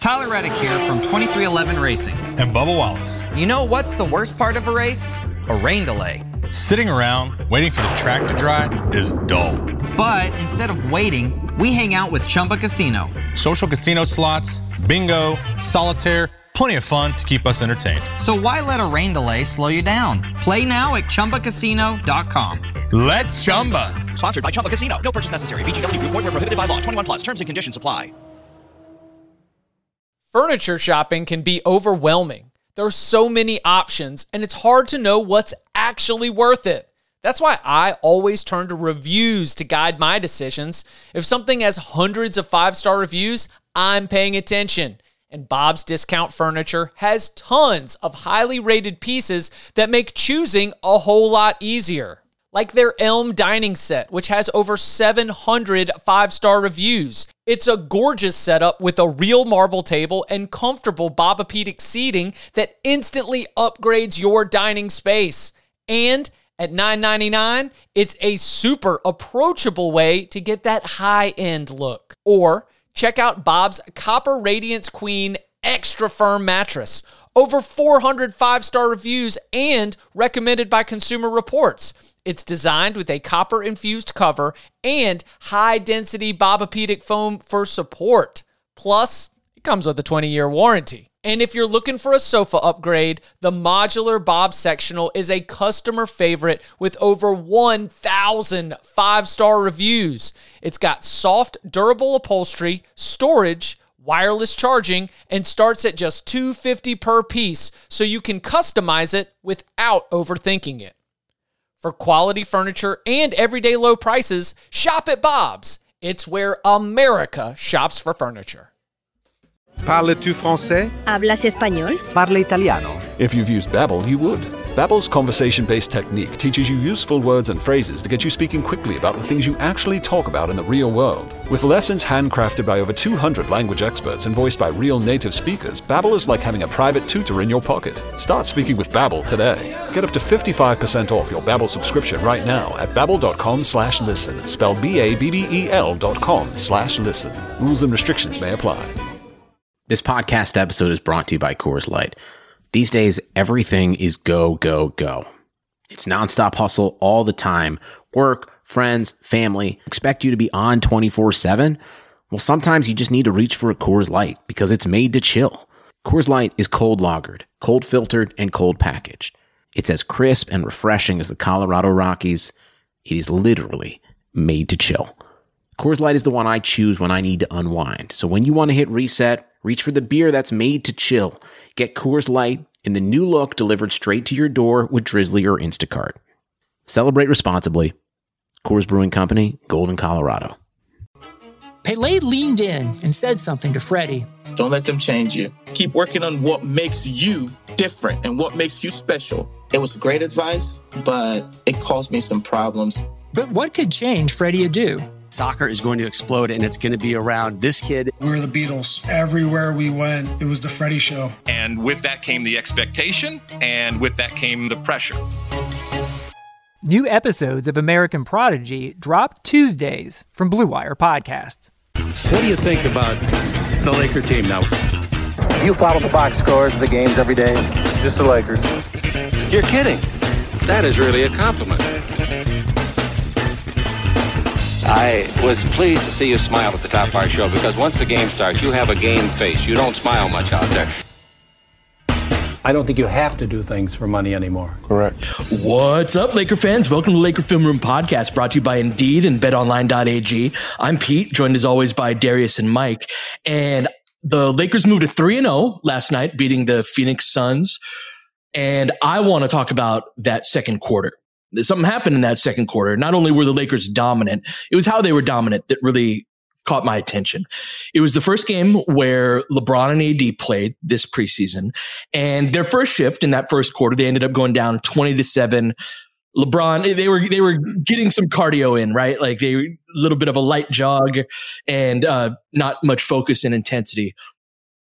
Tyler Reddick here from 2311 Racing. And Bubba Wallace. You know what's the worst part of a race? A rain delay. Sitting around waiting for the track to dry is dull. But instead of waiting, we hang out with Chumba Casino. Social casino slots, bingo, solitaire, plenty of fun to keep us entertained. So why let a rain delay slow you down? Play now at ChumbaCasino.com. Let's Chumba. Sponsored by Chumba Casino. No purchase necessary. VGW Group. Void where prohibited by law. 21 plus. Terms and conditions apply. Furniture shopping can be overwhelming. There are so many options, and it's hard to know what's actually worth it. That's why I always turn to reviews to guide my decisions. If something has hundreds of 5-star reviews, I'm paying attention. And Bob's Discount Furniture has tons of highly rated pieces that make choosing a whole lot easier. Like their Elm dining set, which has over 700 5-star reviews. It's a gorgeous setup with a real marble table and comfortable Bobapedic seating that instantly upgrades your dining space. And at $9.99, it's a super approachable way to get that high-end look. Or check out Bob's Copper Radiance Queen Extra Firm Mattress. Over 400 5-star reviews and recommended by Consumer Reports. It's designed with a copper-infused cover and high-density Bobapedic foam for support. Plus, it comes with a 20-year warranty. And if you're looking for a sofa upgrade, the modular Bob Sectional is a customer favorite with over 1,000 5-star reviews. It's got soft, durable upholstery, storage, wireless charging, and starts at just $250 per piece, so you can customize it without overthinking it. For quality furniture and everyday low prices, shop at Bob's. It's where America shops for furniture. Parles-tu français? ¿Hablas español? Parla italiano. If you've used Babbel, you would. Babbel's conversation-based technique teaches you useful words and phrases to get you speaking quickly about the things you actually talk about in the real world. With lessons handcrafted by over 200 language experts and voiced by real native speakers, Babbel is like having a private tutor in your pocket. Start speaking with Babbel today. Get up to 55% off your Babbel subscription right now at babbel.com/listen. Spelled BABBEL.com/listen. Rules and restrictions may apply. This podcast episode is brought to you by Coors Light. These days, everything is go, go, go. It's nonstop hustle all the time. Work, friends, family expect you to be on 24/7. Well, sometimes you just need to reach for a Coors Light because it's made to chill. Coors Light is cold lagered, cold filtered, and cold packaged. It's as crisp and refreshing as the Colorado Rockies. It is literally made to chill. Coors Light is the one I choose when I need to unwind. So when you want to hit reset, reach for the beer that's made to chill. Get Coors Light in the new look delivered straight to your door with Drizzly or Instacart. Celebrate responsibly. Coors Brewing Company, Golden, Colorado. Pele leaned in and said something to Freddie. Don't let them change you. Keep working on what makes you different and what makes you special. It was great advice, but it caused me some problems. But what could change Freddie Adu? Soccer is going to explode, and it's going to be around this kid. We were the Beatles. Everywhere we went, it was the Freddie Show. And with that came the expectation, and with that came the pressure. New episodes of American Prodigy drop Tuesdays from Blue Wire Podcasts. What do you think about the Laker team now? You follow the box scores of the games every day? Just the Lakers. You're kidding. That is really a compliment. I was pleased to see you smile at the top of our show because once the game starts, you have a game face. You don't smile much out there. I don't think you have to do things for money anymore. Correct. What's up, Laker fans? Welcome to Laker Film Room Podcast, brought to you by Indeed and BetOnline.ag. I'm Pete, joined as always by Darius and Mike. And the Lakers moved to 3-0 last night, beating the Phoenix Suns. And I want to talk about that second quarter. Something happened in that second quarter. Not only were the Lakers dominant, it was how they were dominant that really caught my attention. It was the first game where LeBron and AD played this preseason, and their first shift in that first quarter, they ended up going down 20-7. LeBron, they were getting some cardio in, right? Like a little bit of a light jog and not much focus and intensity.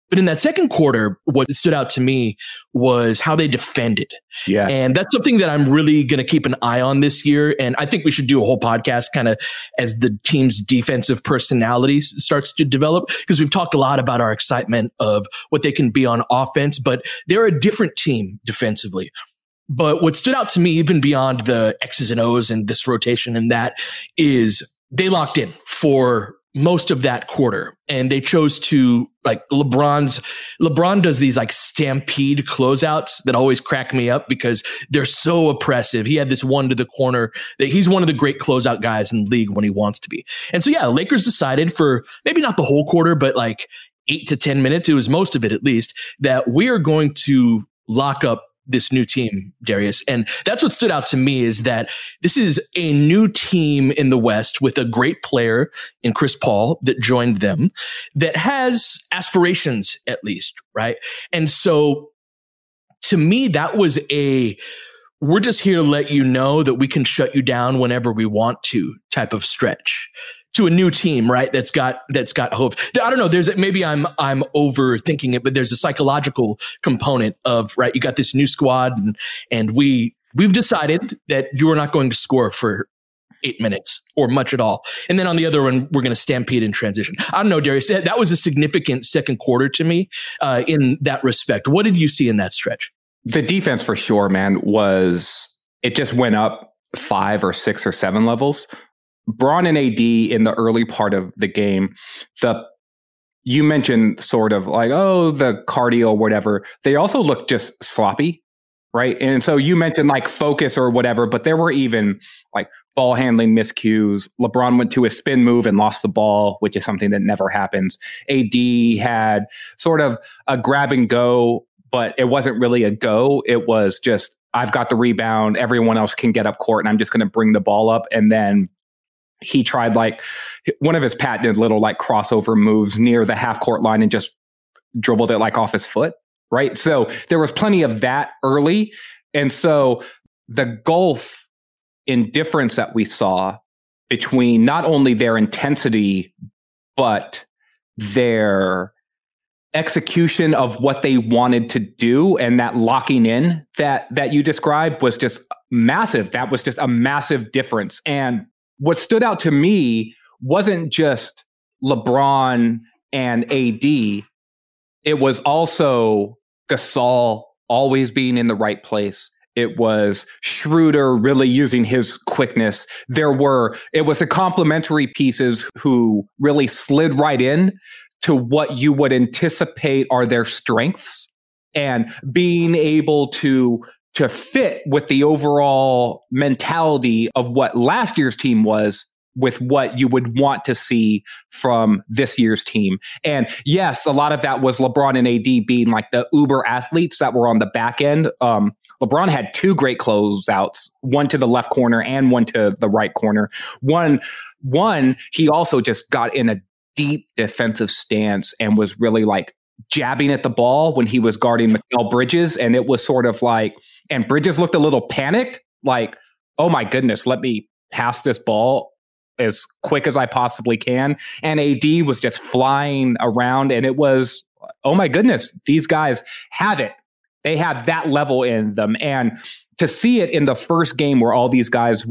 But in that second quarter, what stood out to me was how they defended. Yeah. And that's something that I'm really going to keep an eye on this year. And I think we should do a whole podcast kind of as the team's defensive personality starts to develop, because we've talked a lot about our excitement of what they can be on offense, but they're a different team defensively. But what stood out to me, even beyond the X's and O's and this rotation and that, is they locked in for most of that quarter. And they chose to, like, LeBron does these like stampede closeouts that always crack me up because they're so oppressive. He had this one to the corner that he's one of the great closeout guys in the league when he wants to be. And so, yeah, Lakers decided for maybe not the whole quarter, but like 8 to 10 minutes, it was most of it at least, that we are going to lock up this new team, Darius. And that's what stood out to me, is that this is a new team in the West with a great player in Chris Paul that joined them, that has aspirations at least, right? And so to me, that was we're just here to let you know that we can shut you down whenever we want to type of stretch to a new team, right? That's got hope. I don't know. Maybe I'm overthinking it, but there's a psychological component of, right, you got this new squad and we've decided that you are not going to score for 8 minutes or much at all. And then on the other one, we're going to stampede in transition. I don't know, Darius, that was a significant second quarter to me in that respect. What did you see in that stretch? The defense for sure, man, it just went up 5 or 6 or 7 levels. Bron and AD in the early part of the game, you mentioned sort of like, the cardio or whatever. They also looked just sloppy, right? And so you mentioned like focus or whatever, but there were even like ball handling miscues. LeBron went to a spin move and lost the ball, which is something that never happens. AD had sort of a grab and go, but it wasn't really a go. It was just, I've got the rebound. Everyone else can get up court and I'm just going to bring the ball up. And then he tried like one of his patented little like crossover moves near the half court line and just dribbled it like off his foot. Right. So there was plenty of that early. And so the gulf in difference that we saw between not only their intensity, but their execution of what they wanted to do and that locking in that you described was just massive. That was just a massive difference. And what stood out to me wasn't just LeBron and AD. It was also Gasol always being in the right place. It was Schroeder really using his quickness. It was the complementary pieces who really slid right in to what you would anticipate are their strengths and being able to fit with the overall mentality of what last year's team was with what you would want to see from this year's team. And yes, a lot of that was LeBron and AD being like the uber athletes that were on the back end. LeBron had 2 great closeouts, one to the left corner and one to the right corner. One, he also just got in a deep defensive stance and was really like jabbing at the ball when he was guarding Mikal Bridges. And it was sort of like, and Bridges looked a little panicked, like, oh my goodness, let me pass this ball as quick as I possibly can. And AD was just flying around and it was, oh my goodness, these guys have it. They have that level in them. And to see it in the first game where all these guys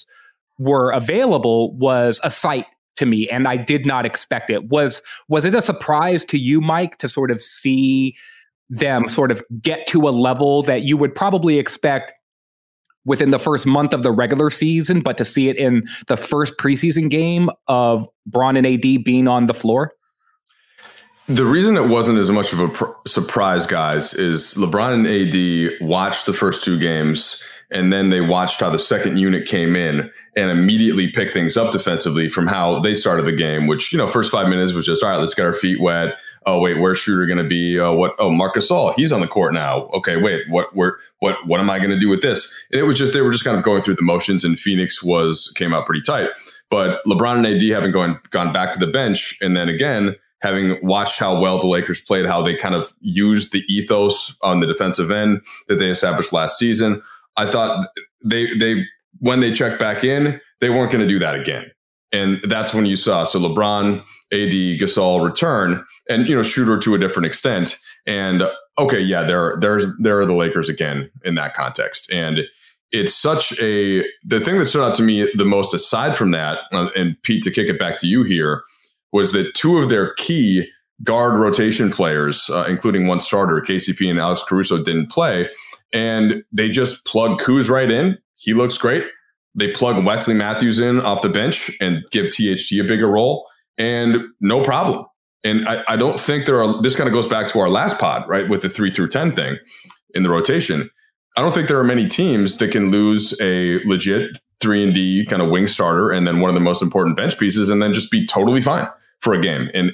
were available was a sight to me. And I did not expect it. Was it a surprise to you, Mike, to sort of see them sort of get to a level that you would probably expect within the first month of the regular season, but to see it in the first preseason game of Bron and AD being on the floor? The reason it wasn't as much of a surprise, guys, is LeBron and AD watched the first 2 games, and then they watched how the second unit came in and immediately picked things up defensively from how they started the game, which, first 5 minutes was just, all right, let's get our feet wet. Oh, wait, where's Schroeder going to be? Marc Gasol, he's on the court now. Okay, wait, what am I going to do with this? And it was just, they were just kind of going through the motions, and Phoenix came out pretty tight. But LeBron and AD having gone back to the bench, and then again, having watched how well the Lakers played, how they kind of used the ethos on the defensive end that they established last season, I thought they when they checked back in, they weren't going to do that again. And that's when you saw. So LeBron AD, Gasol return, and Schroeder to a different extent. And okay, yeah, there are the Lakers again in that context, and it's the thing that stood out to me the most aside from that, and Pete, to kick it back to you here, was that two of their key guard rotation players, including one starter, KCP and Alex Caruso, didn't play, and they just plug Kuz right in. He looks great. They plug Wesley Matthews in off the bench and give THT a bigger role, and no problem. And I don't think this kind of goes back to our last pod, right, with the 3 through 10 thing in the rotation. I don't think there are many teams that can lose a legit 3-and-D kind of wing starter and then one of the most important bench pieces and then just be totally fine for a game. And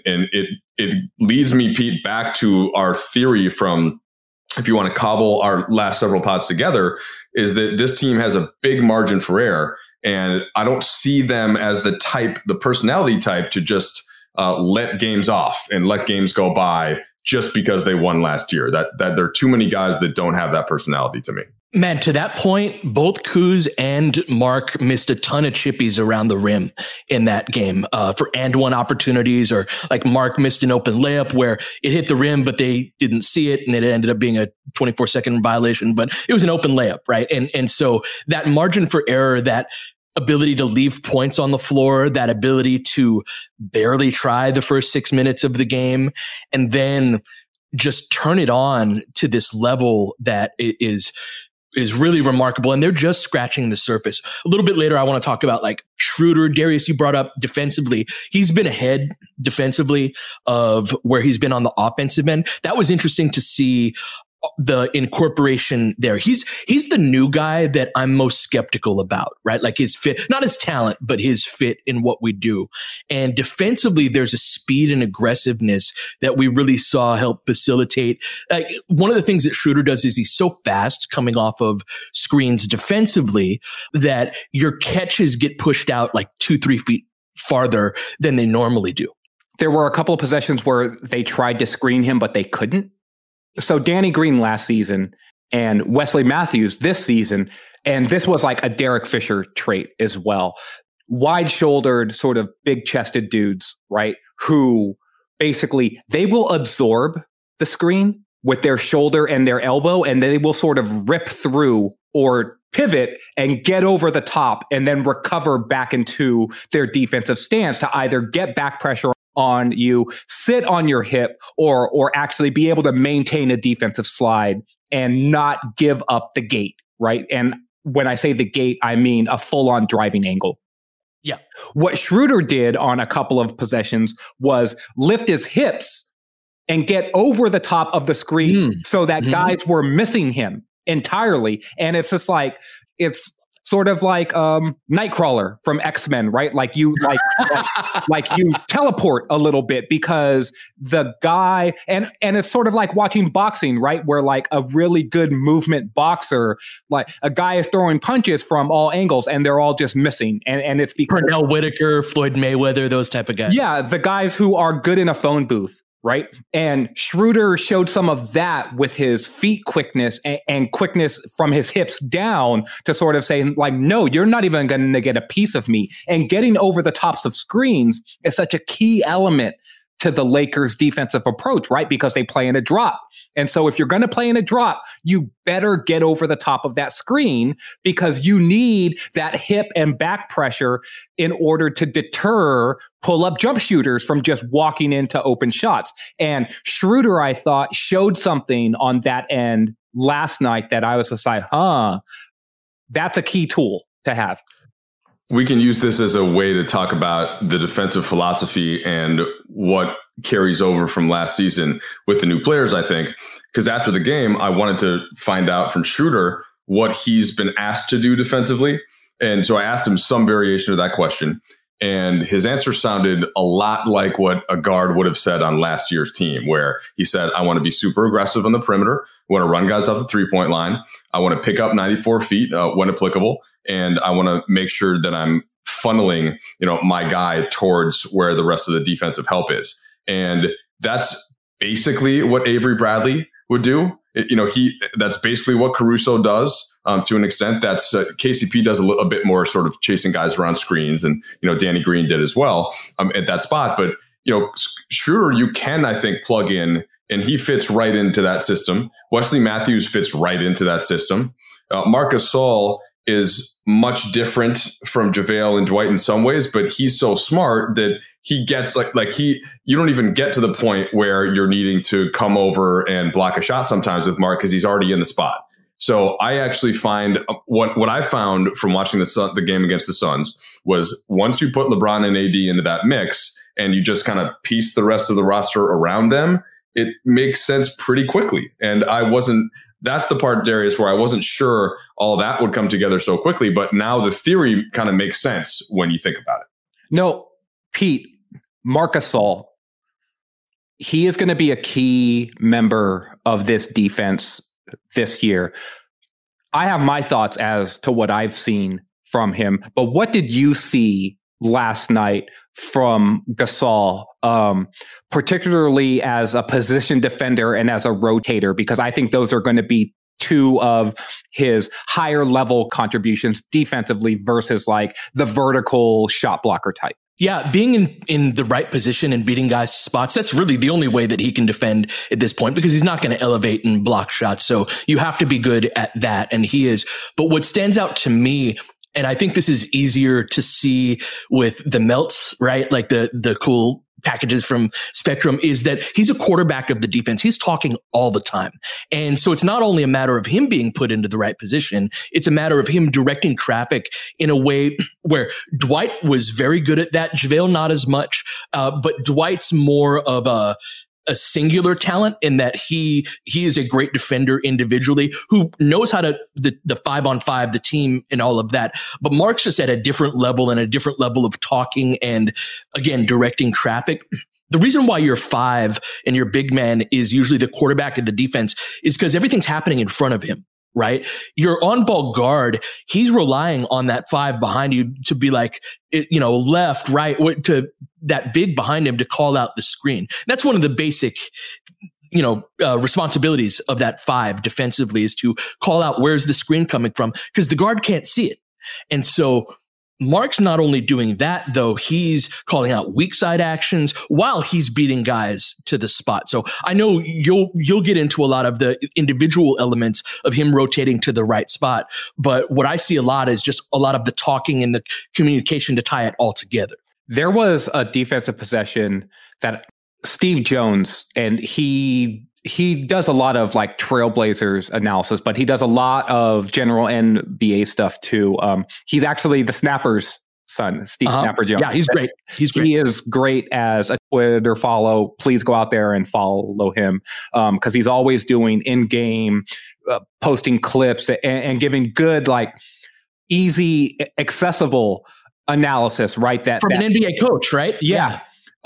it leads me, Pete, back to our theory from, if you want to cobble our last several pods together, is that this team has a big margin for error. And I don't see them as the personality type to just let games off and let games go by just because they won last year. That there are too many guys that don't have that personality to me. Man, to that point, both Kuz and Mark missed a ton of chippies around the rim in that game for and-one opportunities, or like Mark missed an open layup where it hit the rim, but they didn't see it, and it ended up being a 24-second violation, but it was an open layup, right? And so that margin for error, that ability to leave points on the floor, that ability to barely try the first 6 minutes of the game, and then just turn it on to this level that is really remarkable. And they're just scratching the surface. A little bit later, I want to talk about like Schroeder. Darius, you brought up defensively. He's been ahead defensively of where he's been on the offensive end. That was interesting to see the incorporation there. He's the new guy that I'm most skeptical about, right? Like his fit, not his talent, but his fit in what we do. And defensively, there's a speed and aggressiveness that we really saw help facilitate. One of the things that Schroeder does is he's so fast coming off of screens defensively that your catches get pushed out like 2-3 feet farther than they normally do. There were a couple of possessions where they tried to screen him, but they couldn't. So Danny Green last season and Wesley Matthews this season, and this was like a Derek Fisher trait as well. Wide-shouldered, sort of big-chested dudes, right? Who basically, they will absorb the screen with their shoulder and their elbow, and they will sort of rip through or pivot and get over the top and then recover back into their defensive stance to either get back pressure on you, sit on your hip, or actually be able to maintain a defensive slide and not give up the gate, right? And when I say the gate, I mean a full-on driving angle. Yeah. What Schroeder did on a couple of possessions was lift his hips and get over the top of the screen so that guys were missing him entirely. And it's just like, it's sort of like Nightcrawler from X-Men, right? Like you you teleport a little bit because the guy, and it's sort of like watching boxing, right? Where like a really good movement boxer, like a guy is throwing punches from all angles and they're all just missing. And it's because Pernell Whitaker, Floyd Mayweather, those type of guys. Yeah, the guys who are good in a phone booth. Right. And Schroeder showed some of that with his feet quickness and quickness from his hips down to sort of say, like, no, you're not even going to get a piece of me. And getting over the tops of screens is such a key element to the Lakers' defensive approach, right? Because they play in a drop. And so if you're going to play in a drop, you better get over the top of that screen because you need that hip and back pressure in order to deter pull-up jump shooters from just walking into open shots. And Schroeder, I thought, showed something on that end last night that I was just like, that's a key tool to have. We can use this as a way to talk about the defensive philosophy and what carries over from last season with the new players, I think. Because after the game, I wanted to find out from Schroeder what he's been asked to do defensively. And so I asked him some variation of that question. And his answer sounded a lot like what a guard would have said on last year's team, where he said, I want to be super aggressive on the perimeter. I want to run guys off the 3-point line. I want to pick up 94 feet when applicable. And I want to make sure that I'm funneling, my guy towards where the rest of the defensive help is. And that's basically what Avery Bradley would do. That's basically what Caruso does. To an extent, that's KCP does a bit more sort of chasing guys around screens, and Danny Green did as well at that spot. But Schroeder, you can, I think, plug in, and he fits right into that system. Wesley Matthews fits right into that system. Marc Gasol is much different from JaVale and Dwight in some ways, but he's so smart that he gets you don't even get to the point where you're needing to come over and block a shot sometimes with Marc because he's already in the spot. So I actually find what I found from watching the game against the Suns was once you put LeBron and AD into that mix and you just kind of piece the rest of the roster around them, it makes sense pretty quickly. And that's the part, Darius, where I wasn't sure all that would come together so quickly. But now the theory kind of makes sense when you think about it. No, Pete, Marc Gasol, he is going to be a key member of this defense this year. I have my thoughts as to what I've seen from him. But what did you see last night from Gasol, particularly as a position defender and as a rotator? Because I think those are going to be two of his higher level contributions defensively versus like the vertical shot blocker type. Yeah, being in the right position and beating guys to spots, that's really the only way that he can defend at this point, because he's not going to elevate and block shots. So you have to be good at that, and he is. But what stands out to me, and I think this is easier to see with the melts, right? Like the cool packages from Spectrum, is that he's a quarterback of the defense. He's talking all the time. And so it's not only a matter of him being put into the right position, it's a matter of him directing traffic in a way where Dwight was very good at that. JaVale, not as much. But Dwight's more of a singular talent in that he is a great defender individually who knows how to the 5-on-5, the team and all of that. But Marc's just at a different level and a different level of talking and, again, directing traffic. The reason why your 5 and your big man is usually the quarterback of the defense is because everything's happening in front of him. Right? Your on-ball guard, he's relying on that 5 behind you to be like, left, right, to that big behind him to call out the screen. That's one of the basic, responsibilities of that 5 defensively, is to call out where's the screen coming from, because the guard can't see it. And so Marc's not only doing that, though, he's calling out weak side actions while he's beating guys to the spot. So I know you'll get into a lot of the individual elements of him rotating to the right spot. But what I see a lot is just a lot of the talking and the communication to tie it all together. There was a defensive possession that Steve Jones, and he does a lot of like Trailblazers analysis, but he does a lot of general NBA stuff too. He's actually the Snapper's son, Steve Snapper Jones. Yeah, he's great. He is great as a Twitter follow. Please go out there and follow him because he's always doing in-game posting clips and giving good, like easy, accessible analysis, right? From an NBA coach, right? Yeah.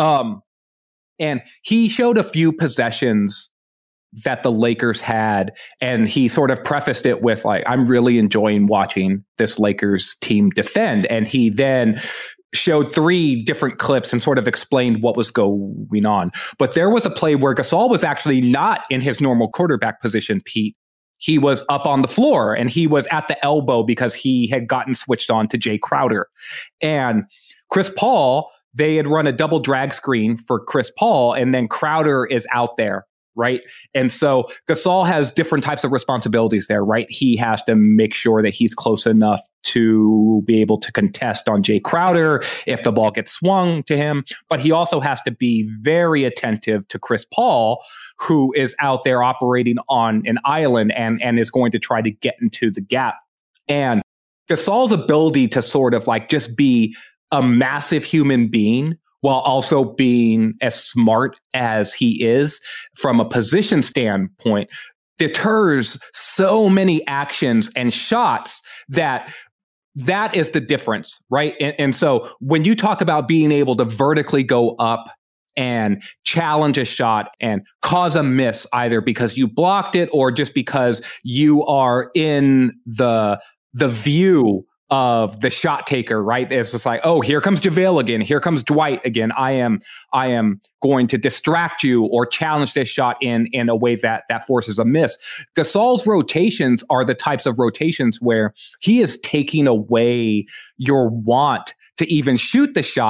And he showed a few possessions that the Lakers had, and he sort of prefaced it with like, I'm really enjoying watching this Lakers team defend. And he then showed 3 different clips and sort of explained what was going on. But there was a play where Gasol was actually not in his normal quarterback position, Pete. He was up on the floor and he was at the elbow because he had gotten switched on to Jay Crowder. And Chris Paul, they had run a double drag screen for Chris Paul, and then Crowder is out there. Right. And so Gasol has different types of responsibilities there, right? He has to make sure that he's close enough to be able to contest on Jay Crowder if the ball gets swung to him. But he also has to be very attentive to Chris Paul, who is out there operating on an island and is going to try to get into the gap. And Gasol's ability to sort of like just be a massive human being while also being as smart as he is from a position standpoint, deters so many actions and shots that is the difference, right? And so when you talk about being able to vertically go up and challenge a shot and cause a miss, either because you blocked it or just because you are in the view of the shot taker, right? It's just like, oh, here comes JaVale again. Here comes Dwight again. I am going to distract you or challenge this shot in a way that forces a miss. Gasol's rotations are the types of rotations where he is taking away your want to even shoot the shot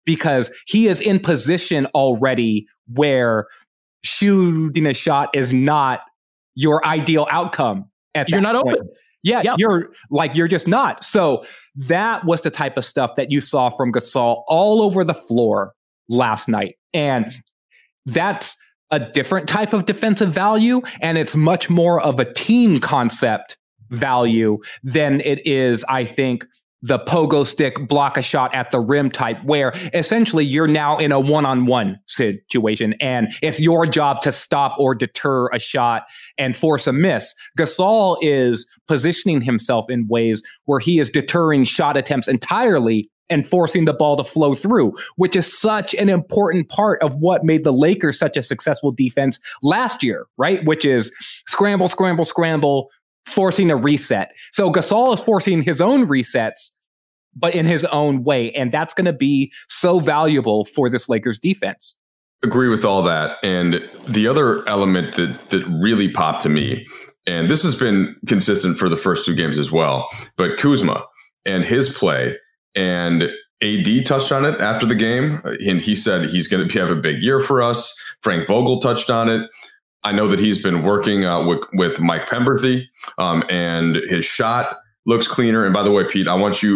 because he is in position already where shooting a shot is not your ideal outcome. You're not point. open. Yeah, you're just not. So that was the type of stuff that you saw from Gasol all over the floor last night. And that's a different type of defensive value, and it's much more of a team concept value than it is, I think, the pogo stick block a shot at the rim type, where essentially you're now in a one-on-one situation and it's your job to stop or deter a shot and force a miss. Gasol is positioning himself in ways where he is deterring shot attempts entirely and forcing the ball to flow through, which is such an important part of what made the Lakers such a successful defense last year, right? Which is scramble, scramble, scramble, forcing a reset. So Gasol is forcing his own resets, but in his own way. And that's going to be so valuable for this Lakers defense. Agree with all that. And the other element that really popped to me, and this has been consistent for the first two games as well, but Kuzma and his play, and AD touched on it after the game. And he said he's going to have a big year for us. Frank Vogel touched on it. I know that he's been working with Mike Pemberthy, and his shot looks cleaner. And by the way, Pete,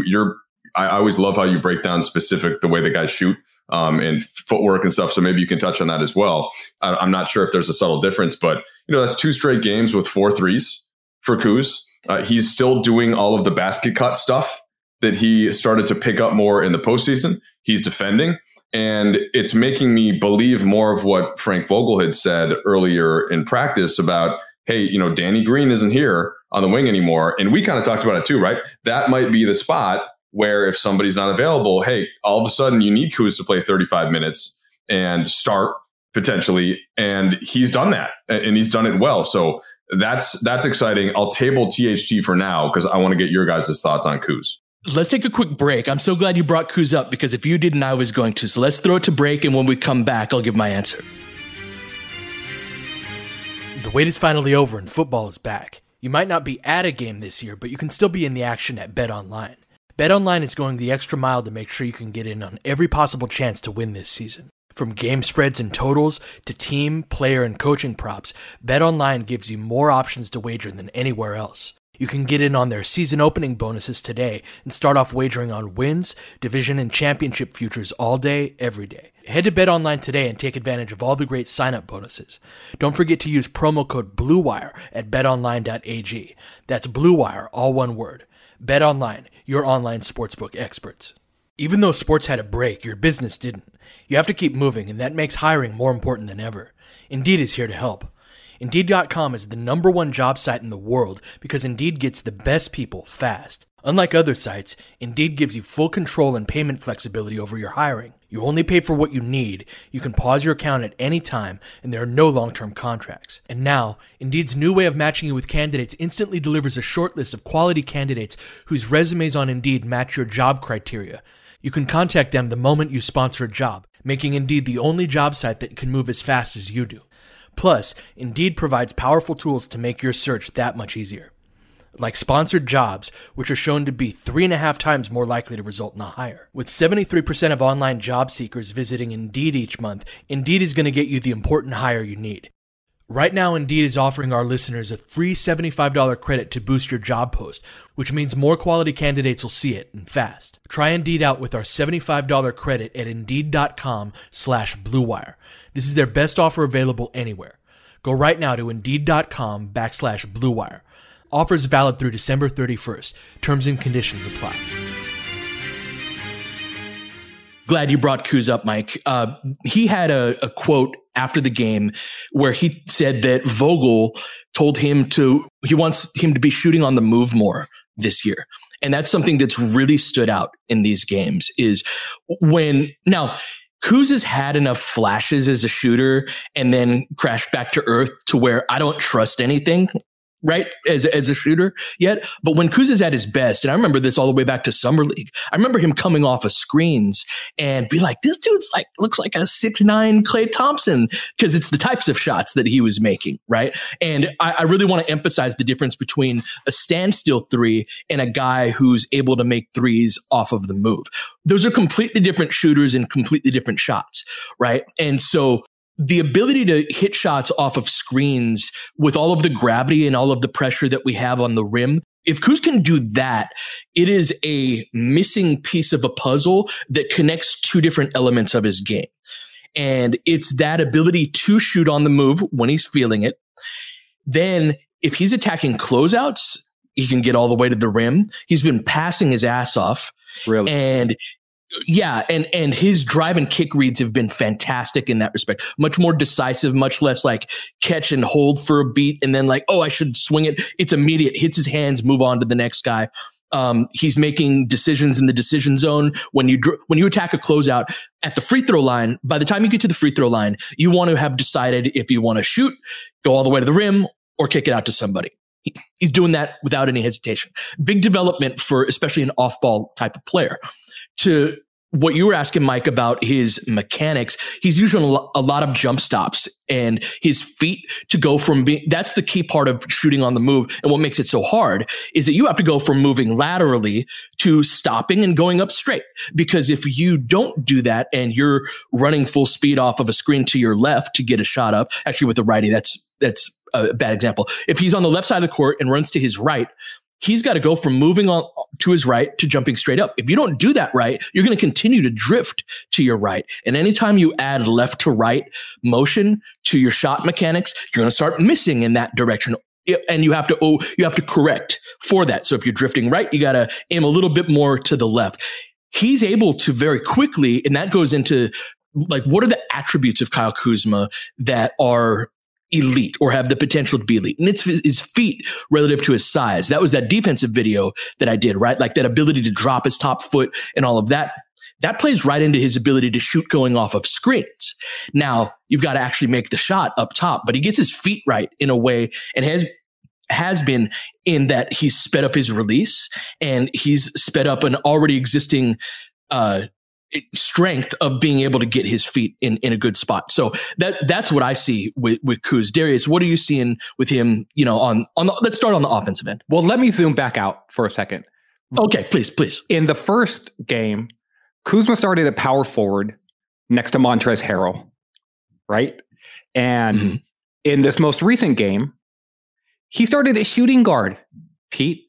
I always love how you break down the way the guys shoot and footwork and stuff. So maybe you can touch on that as well. I'm not sure if there's a subtle difference, but that's 2 straight games with 4 threes for Kuz. He's still doing all of the basket cut stuff that he started to pick up more in the postseason. He's defending. And it's making me believe more of what Frank Vogel had said earlier in practice about, hey, Danny Green isn't here on the wing anymore. And we kind of talked about it too, right? That might be the spot where if somebody's not available, hey, all of a sudden you need Kuz to play 35 minutes and start potentially. And he's done that, and he's done it well. So that's exciting. I'll table THT for now because I want to get your guys' thoughts on Kuz. Let's take a quick break. I'm so glad you brought Kuz up because if you didn't, I was going to. So let's throw it to break, and when we come back, I'll give my answer. The wait is finally over and football is back. You might not be at a game this year, but you can still be in the action at BetOnline. BetOnline is going the extra mile to make sure you can get in on every possible chance to win this season. From game spreads and totals to team, player, and coaching props, BetOnline gives you more options to wager than anywhere else. You can get in on their season opening bonuses today and start off wagering on wins, division, and championship futures all day, every day. Head to BetOnline today and take advantage of all the great sign-up bonuses. Don't forget to use promo code BLUEWIRE at betonline.ag. That's BLUEWIRE, all one word. BetOnline, your online sportsbook experts. Even though sports had a break, your business didn't. You have to keep moving, and that makes hiring more important than ever. Indeed is here to help. Indeed.com is the #1 job site in the world because Indeed gets the best people fast. Unlike other sites, Indeed gives you full control and payment flexibility over your hiring. You only pay for what you need, you can pause your account at any time, and there are no long-term contracts. And now, Indeed's new way of matching you with candidates instantly delivers a short list of quality candidates whose resumes on Indeed match your job criteria. You can contact them the moment you sponsor a job, making Indeed the only job site that can move as fast as you do. Plus, Indeed provides powerful tools to make your search that much easier. Like sponsored jobs, which are shown to be 3.5 times more likely to result in a hire. With 73% of online job seekers visiting Indeed each month, Indeed is going to get you the important hire you need. Right now, Indeed is offering our listeners a free $75 credit to boost your job post, which means more quality candidates will see it and fast. Try Indeed out with our $75 credit at Indeed.com/BlueWire. This is their best offer available anywhere. Go right now to Indeed.com/BlueWire. Offers valid through December 31st. Terms and conditions apply. Glad you brought Kuz up, Mike. He had a quote after the game where he said that Vogel told him he wants him to be shooting on the move more this year. And that's something that's really stood out in these games is now Kuz has had enough flashes as a shooter and then crashed back to earth to where I don't trust anything right, as a shooter yet. But when Kuz is at his best, and I remember this all the way back to Summer League, I remember him coming off of screens and be like, this dude's like, looks like a 6'9" Klay Thompson, because it's the types of shots that he was making, right? And I really want to emphasize the difference between a standstill three and a guy who's able to make threes off of the move. Those are completely different shooters and completely different shots, right? And so the ability to hit shots off of screens with all of the gravity and all of the pressure that we have on the rim, if Kuz can do that, it is a missing piece of a puzzle that connects two different elements of his game. And it's that ability to shoot on the move when he's feeling it. Then if he's attacking closeouts, he can get all the way to the rim. He's been passing his ass off. Really? And yeah, and his drive and kick reads have been fantastic in that respect. Much more decisive, much less like catch and hold for a beat and then like, oh, I should swing it. It's immediate, hits his hands, move on to the next guy. He's making decisions in the decision zone. When you attack a closeout at the free throw line, by the time you get to the free throw line, you want to have decided if you want to shoot, go all the way to the rim, or kick it out to somebody. He's doing that without any hesitation. Big development for especially an off-ball type of player. To what you were asking, Mike, about his mechanics, he's using a lot of jump stops and his feet to go from being, that's the key part of shooting on the move. And what makes it so hard is that you have to go from moving laterally to stopping and going up straight. Because if you don't do that and you're running full speed off of a screen to your left to get a shot up, actually with the righty, that's a bad example. If he's on the left side of the court and runs to his right, he's got to go from moving on to his right to jumping straight up. If you don't do that right, you're going to continue to drift to your right. And anytime you add left to right motion to your shot mechanics, you're going to start missing in that direction. And you have to correct for that. So if you're drifting right, you got to aim a little bit more to the left. He's able to very quickly, and that goes into like, what are the attributes of Kyle Kuzma that are elite or have the potential to be elite? And it's his feet relative to his size. That was that defensive video that I did, right? Like that ability to drop his top foot and all of that. That plays right into his ability to shoot going off of screens. Now you've got to actually make the shot up top, but he gets his feet right in a way and has been in that he's sped up his release and he's sped up an already existing, strength of being able to get his feet in a good spot. So that's what I see with Kuz. Darius, what are you seeing with him, let's start on the offensive end. Well, let me zoom back out for a second. Okay, please. In the first game, Kuzma started at power forward next to Montrezl Harrell, right? And in this most recent game, he started at shooting guard, Pete.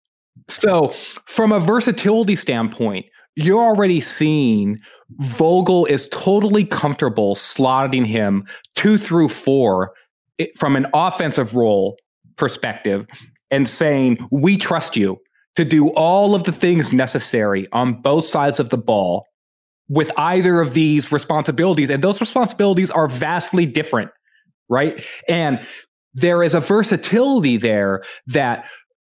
So from a versatility standpoint, you're already seeing Vogel is totally comfortable slotting him 2 through 4 from an offensive role perspective and saying, we trust you to do all of the things necessary on both sides of the ball with either of these responsibilities. And those responsibilities are vastly different, right? And there is a versatility there that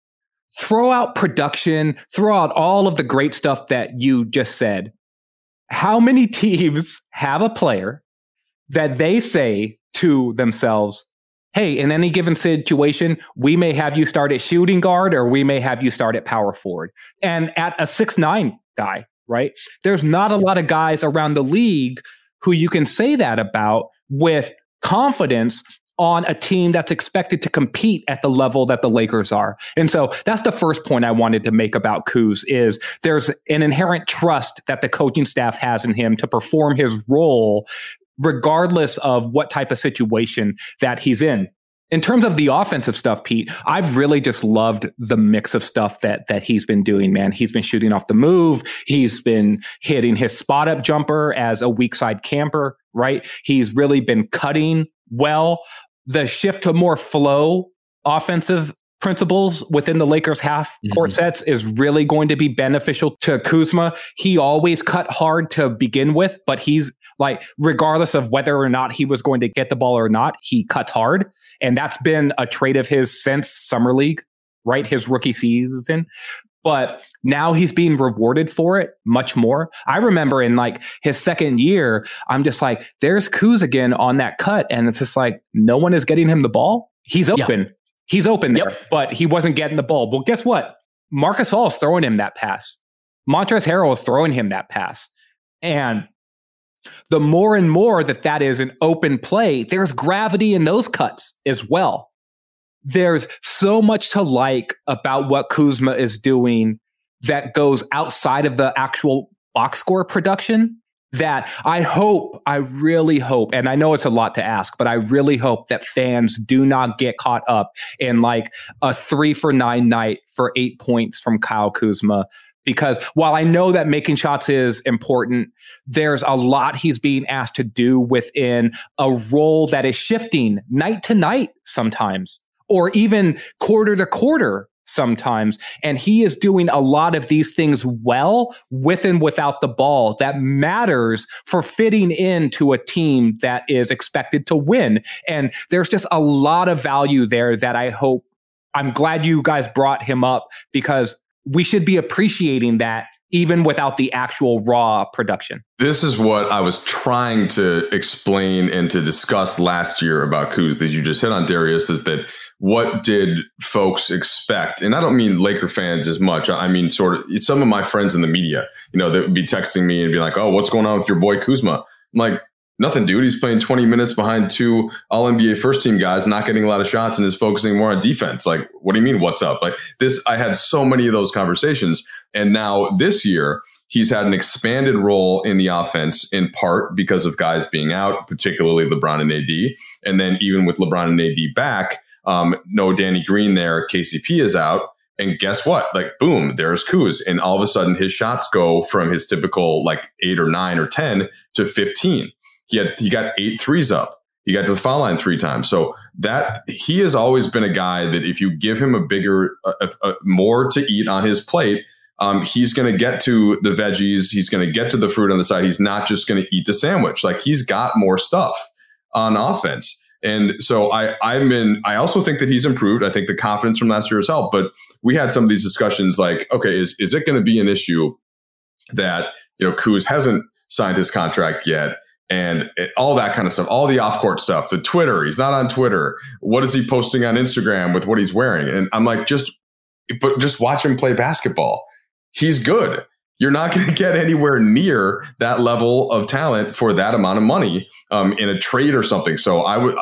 throw out production, throw out all of the great stuff that you just said. How many teams have a player that they say to themselves, hey, in any given situation, we may have you start at shooting guard or we may have you start at power forward. And at a 6'9" guy, right? There's not a lot of guys around the league who you can say that about with confidence on a team that's expected to compete at the level that the Lakers are. And so that's the first point I wanted to make about Kuz is there's an inherent trust that the coaching staff has in him to perform his role regardless of what type of situation that he's in. In terms of the offensive stuff, Pete, I've really just loved the mix of stuff that he's been doing, man. He's been shooting off the move. He's been hitting his spot-up jumper as a weak side camper, right? He's really been cutting well. The shift to more flow offensive principles within the Lakers half court sets is really going to be beneficial to Kuzma. He always cut hard to begin with, but he's like, regardless of whether or not he was going to get the ball or not, he cuts hard. And that's been a trait of his since Summer League, right? His rookie season. But now he's being rewarded for it much more. I remember in like his second year, I'm just like, there's Kuz again on that cut. And it's just like, no one is getting him the ball. He's open. He's open there, but he wasn't getting the ball. Well, guess what? Marc Gasol is throwing him that pass. Montrezl Harrell is throwing him that pass. And the more and more that is an open play, there's gravity in those cuts as well. There's so much to like about what Kuzma is doing that goes outside of the actual box score production that I really hope, and I know it's a lot to ask, but I really hope that fans do not get caught up in like a 3-for-9 night for 8 points from Kyle Kuzma. Because while I know that making shots is important, there's a lot he's being asked to do within a role that is shifting night to night sometimes, or even quarter to quarter sometimes. And he is doing a lot of these things well with and without the ball that matters for fitting into a team that is expected to win. And there's just a lot of value there that I'm glad you guys brought him up, because we should be appreciating that even without the actual raw production. This is what I was trying to explain and to discuss last year about Kuz that you just hit on, Darius, is that what did folks expect? And I don't mean Laker fans as much. I mean sort of some of my friends in the media, that would be texting me and be like, oh, what's going on with your boy Kuzma? I'm like, nothing, dude. He's playing 20 minutes behind 2 All-NBA first-team guys, not getting a lot of shots, and is focusing more on defense. Like, what do you mean, what's up? Like this, I had so many of those conversations. And now this year, he's had an expanded role in the offense, in part because of guys being out, particularly LeBron and AD. And then even with LeBron and AD back, no Danny Green there, KCP is out. And guess what? Like, boom, there's Kuz. And all of a sudden, his shots go from his typical like 8 or 9 or 10 to 15. He got 8 threes up. He got to the foul line 3 times. So that he has always been a guy that if you give him a bigger, more to eat on his plate, he's going to get to the veggies. He's going to get to the fruit on the side. He's not just going to eat the sandwich. Like, he's got more stuff on offense. And so I also think that he's improved. I think the confidence from last year has helped. But we had some of these discussions like, okay, is it going to be an issue that Kuz hasn't signed his contract yet? And all that kind of stuff, all the off-court stuff, the Twitter, he's not on Twitter. What is he posting on Instagram with what he's wearing? And I'm like, just watch him play basketball. He's good. You're not going to get anywhere near that level of talent for that amount of money in a trade or something. So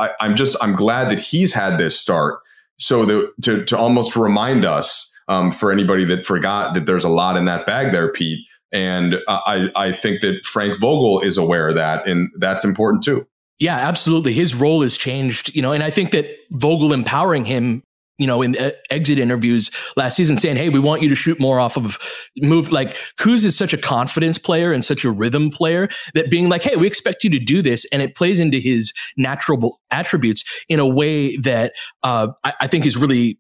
I'm glad that he's had this start, so that to almost remind us, for anybody that forgot, that there's a lot in that bag there, Pete. And I think that Frank Vogel is aware of that, and that's important too. Yeah, absolutely. His role has changed, and I think that Vogel empowering him, in exit interviews last season, saying, hey, we want you to shoot more off of move. Like, Kuz is such a confidence player and such a rhythm player that being like, hey, we expect you to do this. And it plays into his natural attributes in a way that I think is really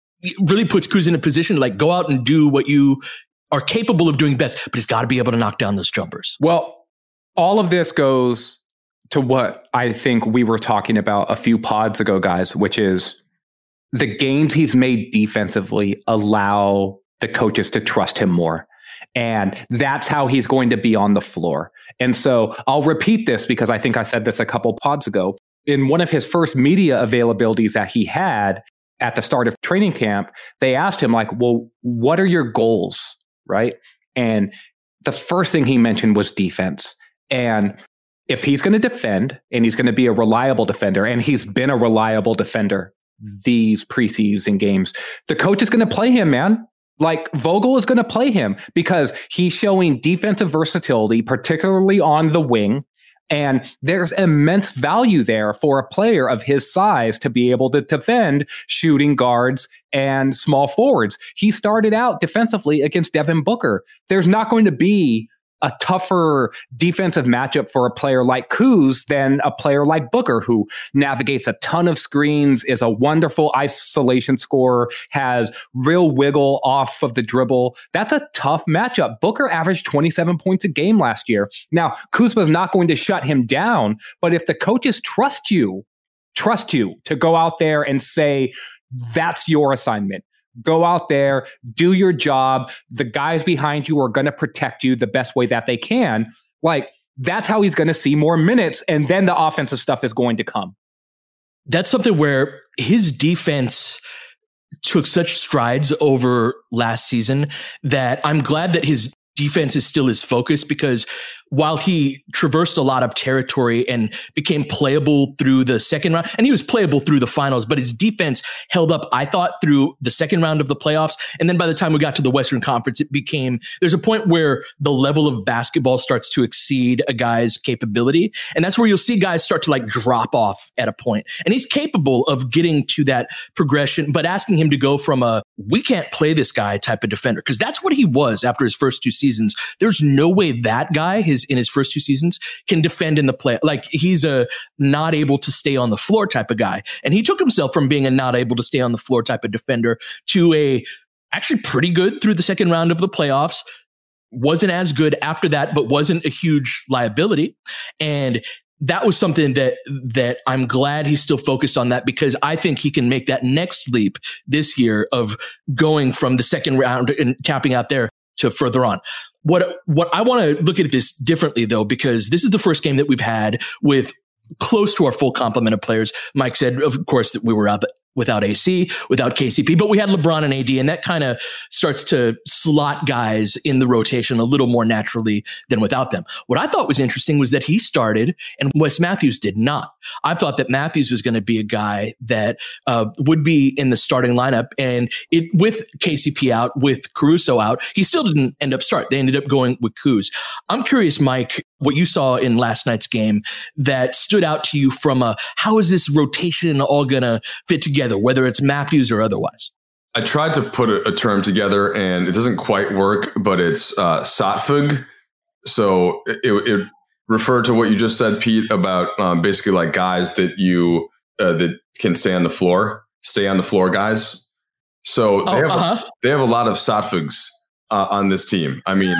puts Kuz in a position to like go out and do what you are capable of doing best, but he's got to be able to knock down those jumpers. Well, all of this goes to what I think we were talking about a few pods ago, guys, which is the gains he's made defensively allow the coaches to trust him more. And that's how he's going to be on the floor. And so I'll repeat this because I think I said this a couple pods ago. In one of his first media availabilities that he had at the start of training camp, they asked him like, well, what are your goals? Right. And the first thing he mentioned was defense. And if he's going to defend and he's going to be a reliable defender, and he's been a reliable defender these preseason games, the coach is going to play him, man. Like, Vogel is going to play him because he's showing defensive versatility, particularly on the wing. And there's immense value there for a player of his size to be able to defend shooting guards and small forwards. He started out defensively against Devin Booker. There's not going to be a tougher defensive matchup for a player like Kuz than a player like Booker, who navigates a ton of screens, is a wonderful isolation scorer, has real wiggle off of the dribble. That's a tough matchup. Booker averaged 27 points a game last year. Now, Kuzma's not going to shut him down, but if the coaches trust you to go out there and say, that's your assignment. Go out there, do your job. The guys behind you are going to protect you the best way that they can. Like, that's how he's going to see more minutes. And then the offensive stuff is going to come. that's something where his defense took such strides over last season that I'm glad that his defense is still his focus, because while he traversed a lot of territory and became playable through the second round, and he was playable through the finals, but his defense held up, I thought, through the second round of the playoffs. And then by the time we got to the Western Conference, there's a point where the level of basketball starts to exceed a guy's capability. And that's where you'll see guys start to like drop off at a point. And he's capable of getting to that progression, but asking him to go from we can't play this guy type of defender, because that's what he was after his first 2 seasons. There's no way that guy in his first 2 seasons can defend in the play. Like, he's a not able to stay on the floor type of guy. And he took himself from being a not able to stay on the floor type of defender to a actually pretty good through the second round of the playoffs. Wasn't as good after that, but wasn't a huge liability. And that was something that I'm glad he's still focused on that, because I think he can make that next leap this year of going from the second round and tapping out there to further on. What I want to look at this differently, though, because this is the first game that we've had with close to our full complement of players. Mike said, of course, that we were up without AC, without KCP, but we had LeBron and AD, and that kind of starts to slot guys in the rotation a little more naturally than without them. What I thought was interesting was that he started and Wes Matthews did not. I thought that Matthews was going to be a guy that would be in the starting lineup, and with KCP out, with Caruso out, he still didn't end up start. They ended up going with Kuz. I'm curious, Mike, what you saw in last night's game that stood out to you from how is this rotation all going to fit together, whether it's Matthews or otherwise? I tried to put a term together and it doesn't quite work, but it's Satfug. So it referred to what you just said, Pete, about basically like guys that that can stay on the floor guys. So they have a lot of Satfugs on this team. I mean,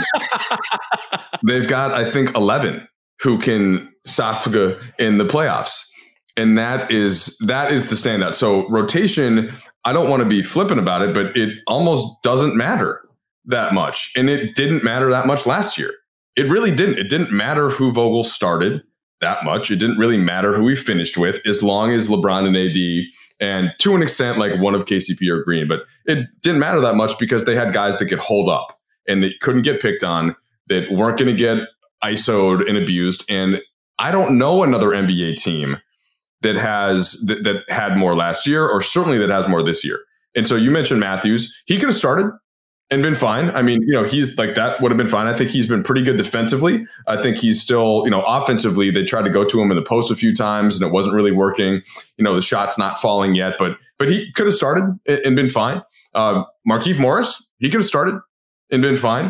they've got, I think, 11 who can Satfuga in the playoffs. And that is the standout. So rotation, I don't want to be flippant about it, but it almost doesn't matter that much. And it didn't matter that much last year. It really didn't. It didn't matter who Vogel started that much. It didn't really matter who we finished with, as long as LeBron and AD, and to an extent, like one of KCP or Green. But it didn't matter that much because they had guys that could hold up and that couldn't get picked on, that weren't going to get ISO'd and abused. And I don't know another NBA team that had more last year, or certainly that has more this year. And so you mentioned Matthews. He could have started and been fine. I mean, he's like, that would have been fine. I think he's been pretty good defensively. I think he's still, offensively, they tried to go to him in the post a few times and it wasn't really working. The shot's not falling yet, but he could have started and been fine. Markieff Morris, he could have started and been fine.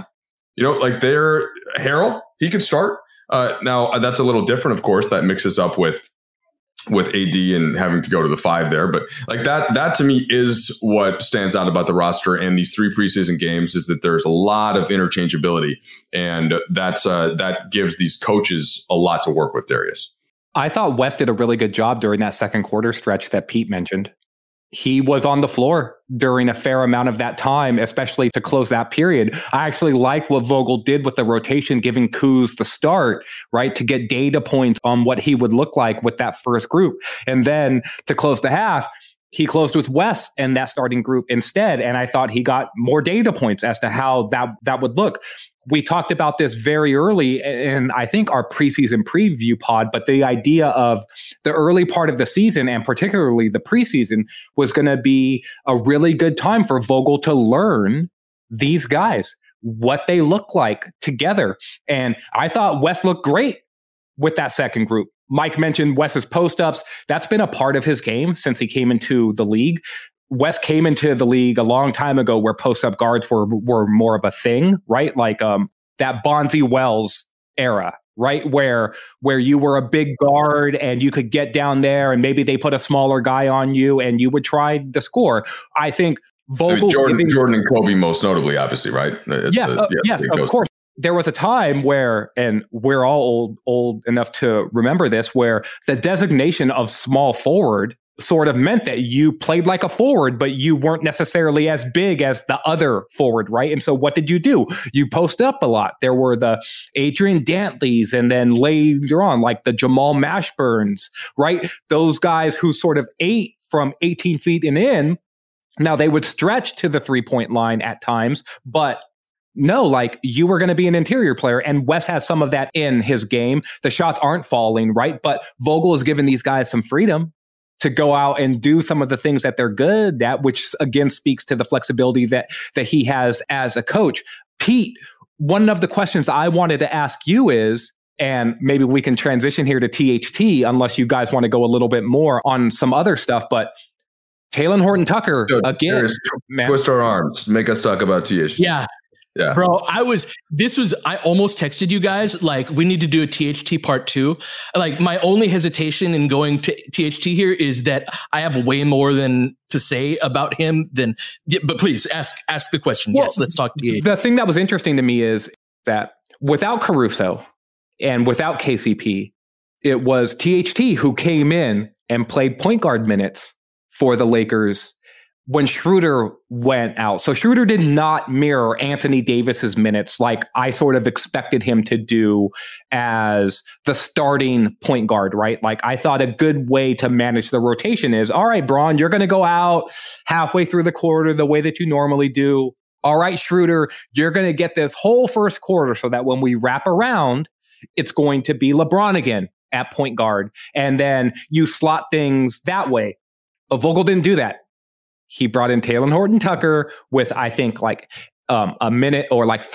Harrell, he could start. Now that's a little different, of course. That mixes up with AD and having to go to the 5 there. But like that to me is what stands out about the roster and these 3 preseason games, is that there's a lot of interchangeability, and that gives these coaches a lot to work with, Darius. I thought Wes did a really good job during that second quarter stretch that Pete mentioned. He was on the floor during a fair amount of that time, especially to close that period. I actually like what Vogel did with the rotation, giving Kuz the start, right, to get data points on what he would look like with that first group. And then to close the half, he closed with Wes and that starting group instead. And I thought he got more data points as to how that would look. We talked about this very early in, I think, our preseason preview pod, but the idea of the early part of the season, and particularly the preseason, was going to be a really good time for Vogel to learn these guys, what they look like together. And I thought Wes looked great with that second group. Mike mentioned Wes's post-ups. That's been a part of his game since he came into the league. Wes came into the league a long time ago where post-up guards were more of a thing, right? Like that Bonzi Wells era, right? Where you were a big guard and you could get down there and maybe they put a smaller guy on you and you would try to score. I think Vogel... Jordan and Kobe most notably, obviously, right? Yes, of course. There was a time where, and we're all old enough to remember this, where the designation of small forward sort of meant that you played like a forward, but you weren't necessarily as big as the other forward, right? And so what did you do? You post up a lot. There were the Adrian Dantleys, and then later on, like the Jamal Mashburns, right? Those guys who sort of ate from 18 feet and in. Now, they would stretch to the 3-point line at times, but no, like you were going to be an interior player, and Wes has some of that in his game. The shots aren't falling, right? But Vogel has given these guys some freedom to go out and do some of the things that they're good at, which again speaks to the flexibility that he has as a coach. Pete, one of the questions I wanted to ask you is, and maybe we can transition here to THT, unless you guys want to go a little bit more on some other stuff, but Talen Horton-Tucker, again. Twist our arms. Make us talk about THT. Yeah. Bro, I almost texted you guys, like, we need to do a THT part 2. Like, my only hesitation in going to THT here is that I have way more than to say about him than, but please ask the question. Well, yes, let's talk THT. The thing that was interesting to me is that without Caruso and without KCP, it was THT who came in and played point guard minutes for the Lakers when Schroeder went out. So Schroeder did not mirror Anthony Davis's minutes like I sort of expected him to do as the starting point guard, right? Like I thought a good way to manage the rotation is, all right, Bron, you're going to go out halfway through the quarter the way that you normally do. All right, Schroeder, you're going to get this whole first quarter so that when we wrap around, it's going to be LeBron again at point guard. And then you slot things that way. But Vogel didn't do that. He brought in Talen Horton-Tucker with, I think, like a minute or like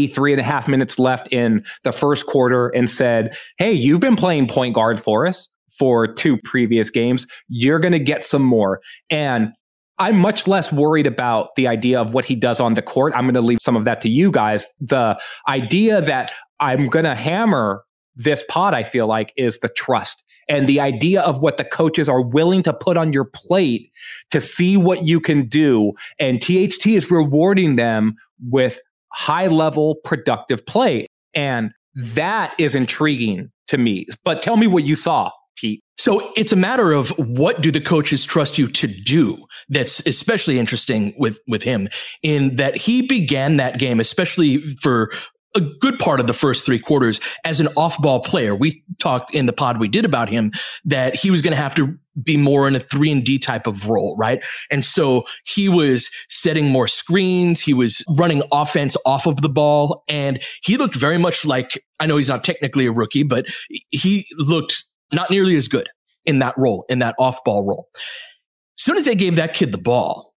3.5 minutes left in the first quarter and said, hey, you've been playing point guard for us for 2 previous games. You're going to get some more. And I'm much less worried about the idea of what he does on the court. I'm going to leave some of that to you guys. The idea that I'm going to hammer this pod, I feel like, is the trust. And the idea of what the coaches are willing to put on your plate to see what you can do. And THT is rewarding them with high-level productive play. And that is intriguing to me. But tell me what you saw, Pete. So it's a matter of what do the coaches trust you to do? That's especially interesting with him, in that he began that game, especially for a good part of the first 3 quarters, as an off-ball player. We talked in the pod we did about him that he was going to have to be more in a 3-and-D type of role, right? And so he was setting more screens. He was running offense off of the ball. And he looked very much like, I know he's not technically a rookie, but he looked not nearly as good in that role, in that off-ball role. As soon as they gave that kid the ball,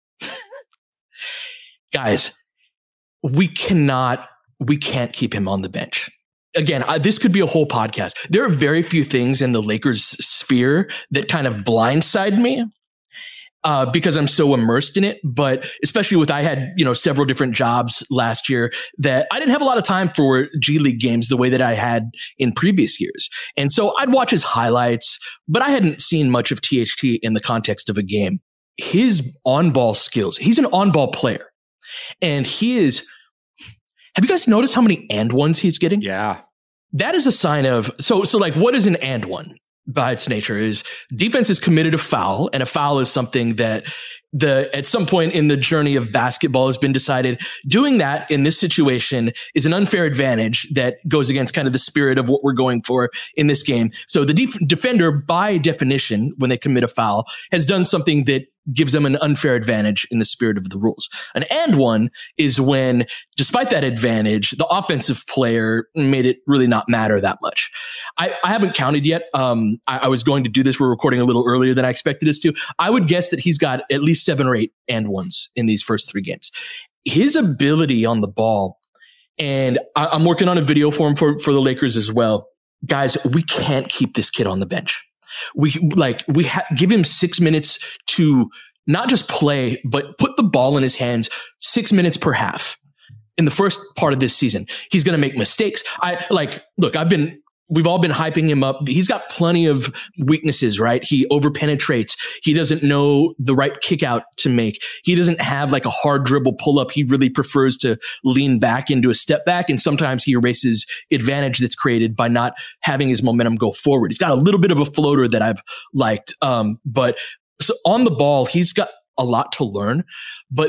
guys, we can't keep him on the bench. Again, this could be a whole podcast. There are very few things in the Lakers sphere that kind of blindside me because I'm so immersed in it. But especially I had, several different jobs last year that I didn't have a lot of time for G League games the way that I had in previous years. And so I'd watch his highlights, but I hadn't seen much of THT in the context of a game. His on-ball skills, he's an on-ball player. And he is... Have you guys noticed how many and ones he's getting? Yeah. That is a sign of, so like, what is an and one by its nature? Is defense is committed a foul, and a foul is something that at some point in the journey of basketball has been decided doing that in this situation is an unfair advantage that goes against kind of the spirit of what we're going for in this game. So the defender, by definition, when they commit a foul, has done something that gives them an unfair advantage in the spirit of the rules. An and one is when, despite that advantage, the offensive player made it really not matter that much. I haven't counted yet. I was going to do this. We're recording a little earlier than I expected us to. I would guess that he's got at least 7 or 8 and ones in these first 3 games. His ability on the ball, and I'm working on a video for him for the Lakers as well. Guys, we can't keep this kid on the bench. Give him 6 minutes to not just play, but put the ball in his hands 6 minutes per half in the first part of this season. He's going to make mistakes. I've been we've all been hyping him up. He's got plenty of weaknesses, right? He overpenetrates. He doesn't know the right kick out to make. He doesn't have like a hard dribble pull up. He really prefers to lean back into a step back. And sometimes he erases advantage that's created by not having his momentum go forward. He's got a little bit of a floater that I've liked. But so on the ball, he's got a lot to learn, but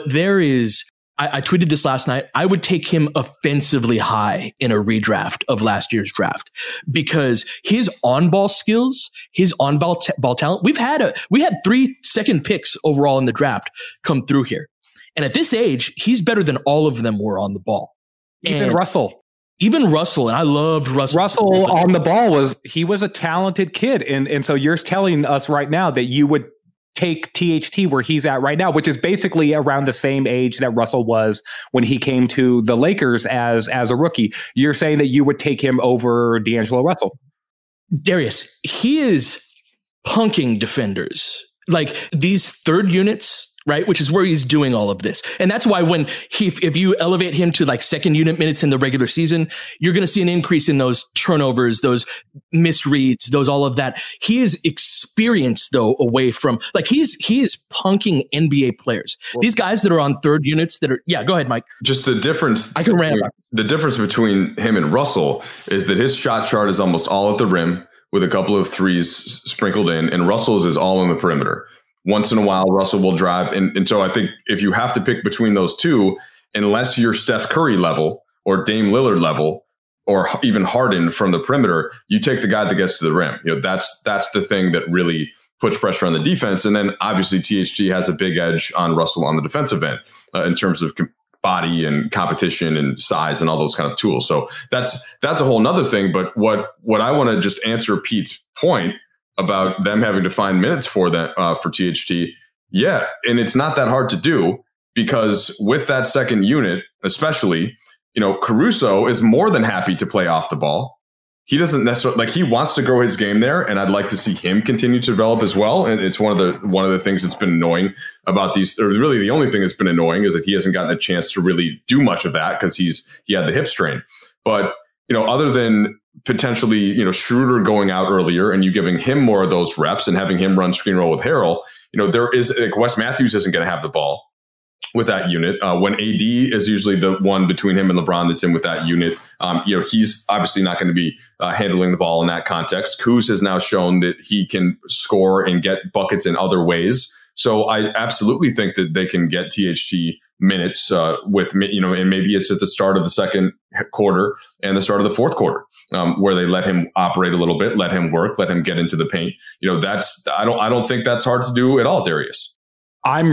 I tweeted this last night. I would take him offensively high in a redraft of last year's draft because his on-ball skills, his on-ball ball talent. We had 3 second picks overall in the draft come through here, and at this age, he's better than all of them were on the ball. Even Russell, and I loved Russell. Russell on the ball was a talented kid, and so you're telling us right now that you would take THT where he's at right now, which is basically around the same age that Russell was when he came to the Lakers as a rookie. You're saying that you would take him over D'Angelo Russell. Darius, he is punking defenders. Like these third units, right? Which is where he's doing all of this. And that's why if you elevate him to like second unit minutes in the regular season, you're going to see an increase in those turnovers, those misreads, all of that. He is experienced though, away from like he is punking NBA players. These guys that are on third units that are, go ahead, Mike. Just the difference. I can rant about the difference between him and Russell is that his shot chart is almost all at the rim with a couple of threes sprinkled in, and Russell's is all in the perimeter. Once in a while, Russell will drive. And so I think if you have to pick between those two, unless you're Steph Curry level or Dame Lillard level or even Harden from the perimeter, you take the guy that gets to the rim. That's the thing that really puts pressure on the defense. And then obviously THT has a big edge on Russell on the defensive end in terms of body and competition and size and all those kind of tools. So that's a whole nother thing. But what I want to just answer Pete's point about them having to find minutes for that for THT. Yeah. And it's not that hard to do because with that second unit, especially, Caruso is more than happy to play off the ball. He doesn't necessarily he wants to grow his game there. And I'd like to see him continue to develop as well. And it's one of the things that's been annoying about these, or really the only thing that's been annoying is that he hasn't gotten a chance to really do much of that because he had the hip strain. But, other than potentially, Schroeder going out earlier and you giving him more of those reps and having him run screen roll with Harrell, there is Wes Matthews isn't going to have the ball with that unit. When AD is usually the one between him and LeBron that's in with that unit, he's obviously not going to be handling the ball in that context. Kuz has now shown that he can score and get buckets in other ways. So I absolutely think that they can get THT minutes with, and maybe it's at the start of the second quarter and the start of the fourth quarter where they let him operate a little bit, let him work, let him get into the paint. I don't think that's hard to do at all, Darius. I'm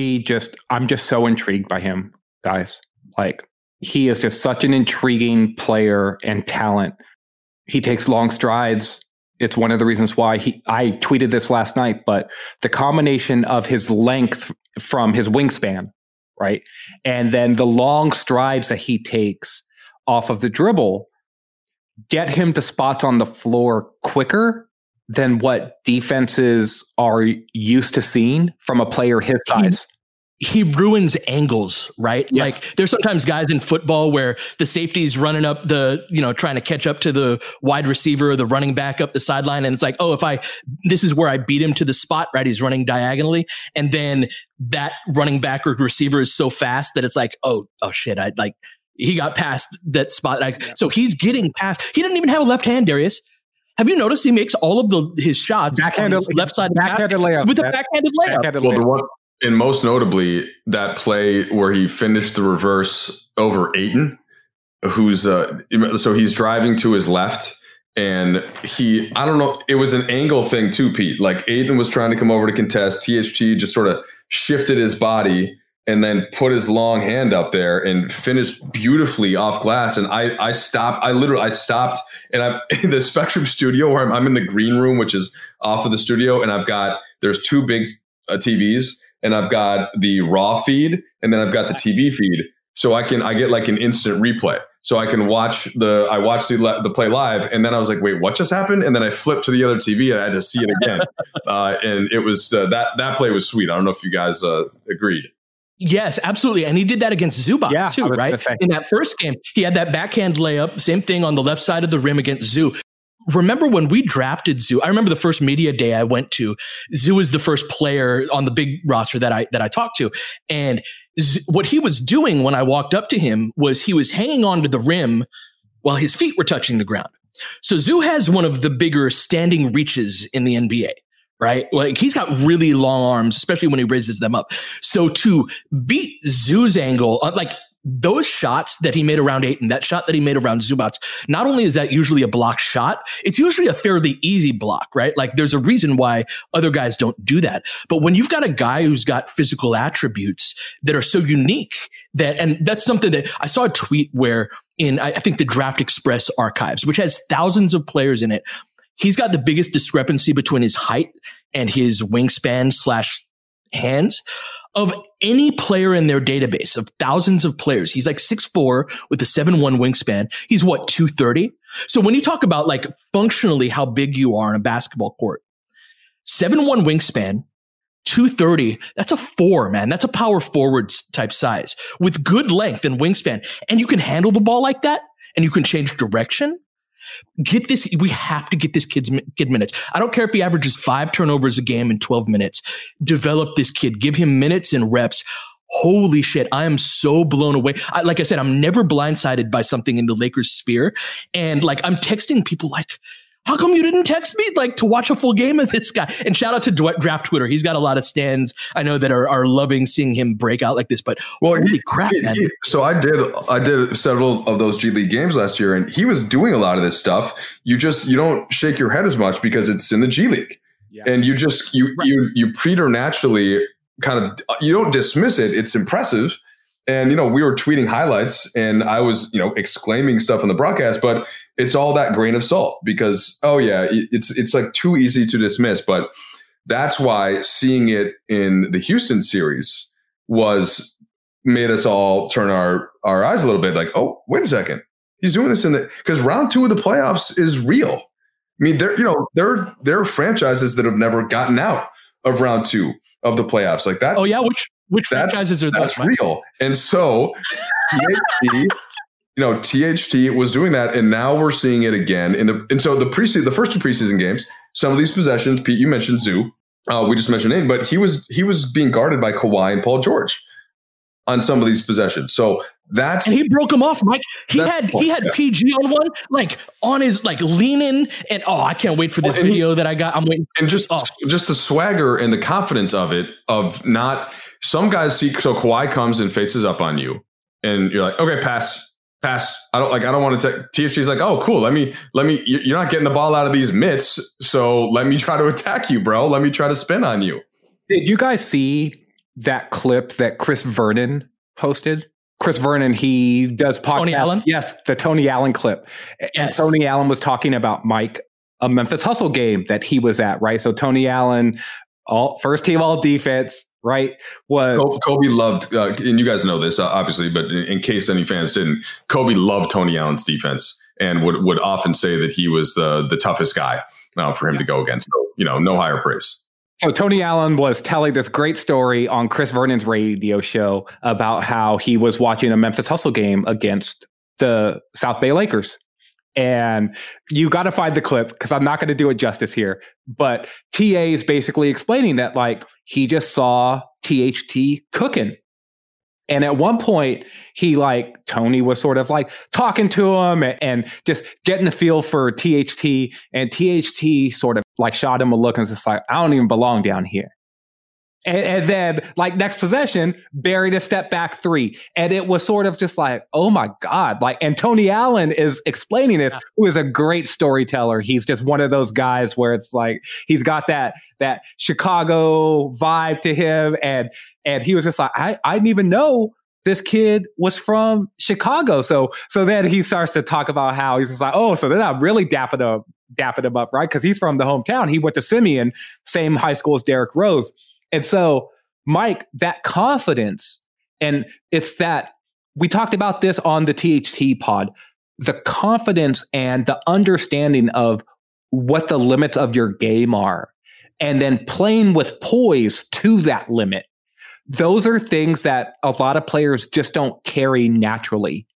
just so intrigued by him, guys. Like he is just such an intriguing player and talent. He takes long strides. It's one of the reasons why I tweeted this last night, but the combination of his length from his wingspan, right? And then the long strides that he takes off of the dribble get him to spots on the floor quicker than what defenses are used to seeing from a player his size. He ruins angles, right? Yes. Like there's sometimes guys in football where the safety's running up trying to catch up to the wide receiver or the running back up the sideline. And it's like, this is where I beat him to the spot, right? He's running diagonally. And then that running back or receiver is so fast that it's like, oh shit. He got past that spot. So he's getting past, he didn't even have a left hand, Darius. Have you noticed he makes all of his shots backhanded, on his left side backhanded layup with a backhanded layup? Well, the one, and most notably that play where he finished the reverse over Ayton, who's so he's driving to his left and I don't know, it was an angle thing too, Pete. Like Ayton was trying to come over to contest. THT just sort of shifted his body and then put his long hand up there and finished beautifully off glass. And I stopped and I'm in the Spectrum studio where I'm in the green room, which is off of the studio. And there's two big TVs and I've got the raw feed and then I've got the TV feed. So I get like an instant replay. So I can watch the play live. And then I was like, wait, what just happened? And then I flipped to the other TV and I had to see it again. And it was, that play was sweet. I don't know if you guys agreed. Yes, absolutely. And he did that against Zubac too, right? In that first game, he had that backhand layup, same thing on the left side of the rim against Zoo. remember when we drafted Zoo? I remember the first media day I went to. Zoo was the first player on the big roster that I talked to, and what he was doing when I walked up to him was he was hanging on to the rim while his feet were touching the ground. So Zoo has one of the bigger standing reaches in the NBA, right? Like he's got really long arms, especially when he raises them up. So to beat Zoo's angle, like those shots that he made around Ayton, that shot that he made around Zubats, not only is that usually a block shot, it's usually a fairly easy block, right? Like there's a reason why other guys don't do that. But when you've got a guy who's got physical attributes that are so unique and that's something that I saw a tweet where in, I think the Draft Express archives, which has thousands of players in it, he's got the biggest discrepancy between his height and his wingspan / hands of any player in their database of thousands of players. He's like 6'4" with a 7'1" wingspan. He's what, 230? So when you talk about like functionally how big you are on a basketball court, 7'1" wingspan, 230, that's a 4, man. That's a power forward type size with good length and wingspan. And you can handle the ball like that and you can change direction. We have to get this kid minutes. I don't care if he averages 5 turnovers a game in 12 minutes. Develop this kid. Give him minutes and reps. Holy shit. I am so blown away. Like I said, I'm never blindsided by something in the Lakers sphere. And like, I'm texting people like, how come you didn't text me like to watch a full game of this guy? And shout out to Draft Twitter. He's got a lot of stands I know that are loving seeing him break out like this. But holy crap, man. So I did several of those G League games last year, and he was doing a lot of this stuff. You don't shake your head as much because it's in the G League, and you preternaturally kind of you don't dismiss it. It's impressive, and we were tweeting highlights, and I was exclaiming stuff on the broadcast, but it's all that grain of salt because, it's like too easy to dismiss. But that's why seeing it in the Houston series made us all turn our eyes a little bit like, oh, wait a second. He's doing this because round 2 of the playoffs is real. I mean, there are franchises that have never gotten out of round 2 of the playoffs like that. Oh yeah. Which franchises are that's real. And so THT was doing that, and now we're seeing it again and so the first 2 preseason games, some of these possessions, Pete, you mentioned Zoo, we just mentioned Aiden, but he was being guarded by Kawhi and Paul George on some of these possessions. So and he broke him off, Mike. He had PG on one, like on his like leaning, and I can't wait for this video that I got. I'm waiting, and just the swagger and the confidence of it, of not some guys see. So Kawhi comes and faces up on you, and you're like, okay, pass. I don't want to take. THT's like, oh, cool. Let me. You're not getting the ball out of these mitts, so let me try to attack you, bro. Let me try to spin on you. Did you guys see that clip that Chris Vernon posted? Chris Vernon, he does podcast. Tony Allen? Yes, the Tony Allen clip. Yes. And Tony Allen was talking about Mike, a Memphis Hustle game that he was at, right? So Tony Allen, first team all defense, right? Was Kobe loved, and you guys know this obviously, but in case any fans didn't, Kobe loved Tony Allen's defense and would often say that he was the toughest guy for him to go against. So, no higher praise. So Tony Allen was telling this great story on Chris Vernon's radio show about how he was watching a Memphis Hustle game against the South Bay Lakers. And you got to find the clip because I'm not going to do it justice here. But TA is basically explaining that like he just saw THT cooking. And at one point, Tony was sort of like talking to him and just getting the feel for THT. And THT sort of like shot him a look and was just like, I don't even belong down here. And then like next possession, buried a step back 3. And it was sort of just like, oh my God. And Tony Allen is explaining this, who is a great storyteller. He's just one of those guys where it's like, he's got that Chicago vibe to him. And he was just like, I didn't even know this kid was from Chicago. So then he starts to talk about how he's just like, oh, so they're not really dapping him up, right? Because he's from the hometown. He went to Simeon, same high school as Derrick Rose. And so, Mike, that confidence, and it's that we talked about this on the THT pod, the confidence and the understanding of what the limits of your game are, and then playing with poise to that limit. Those are things that a lot of players just don't carry naturally.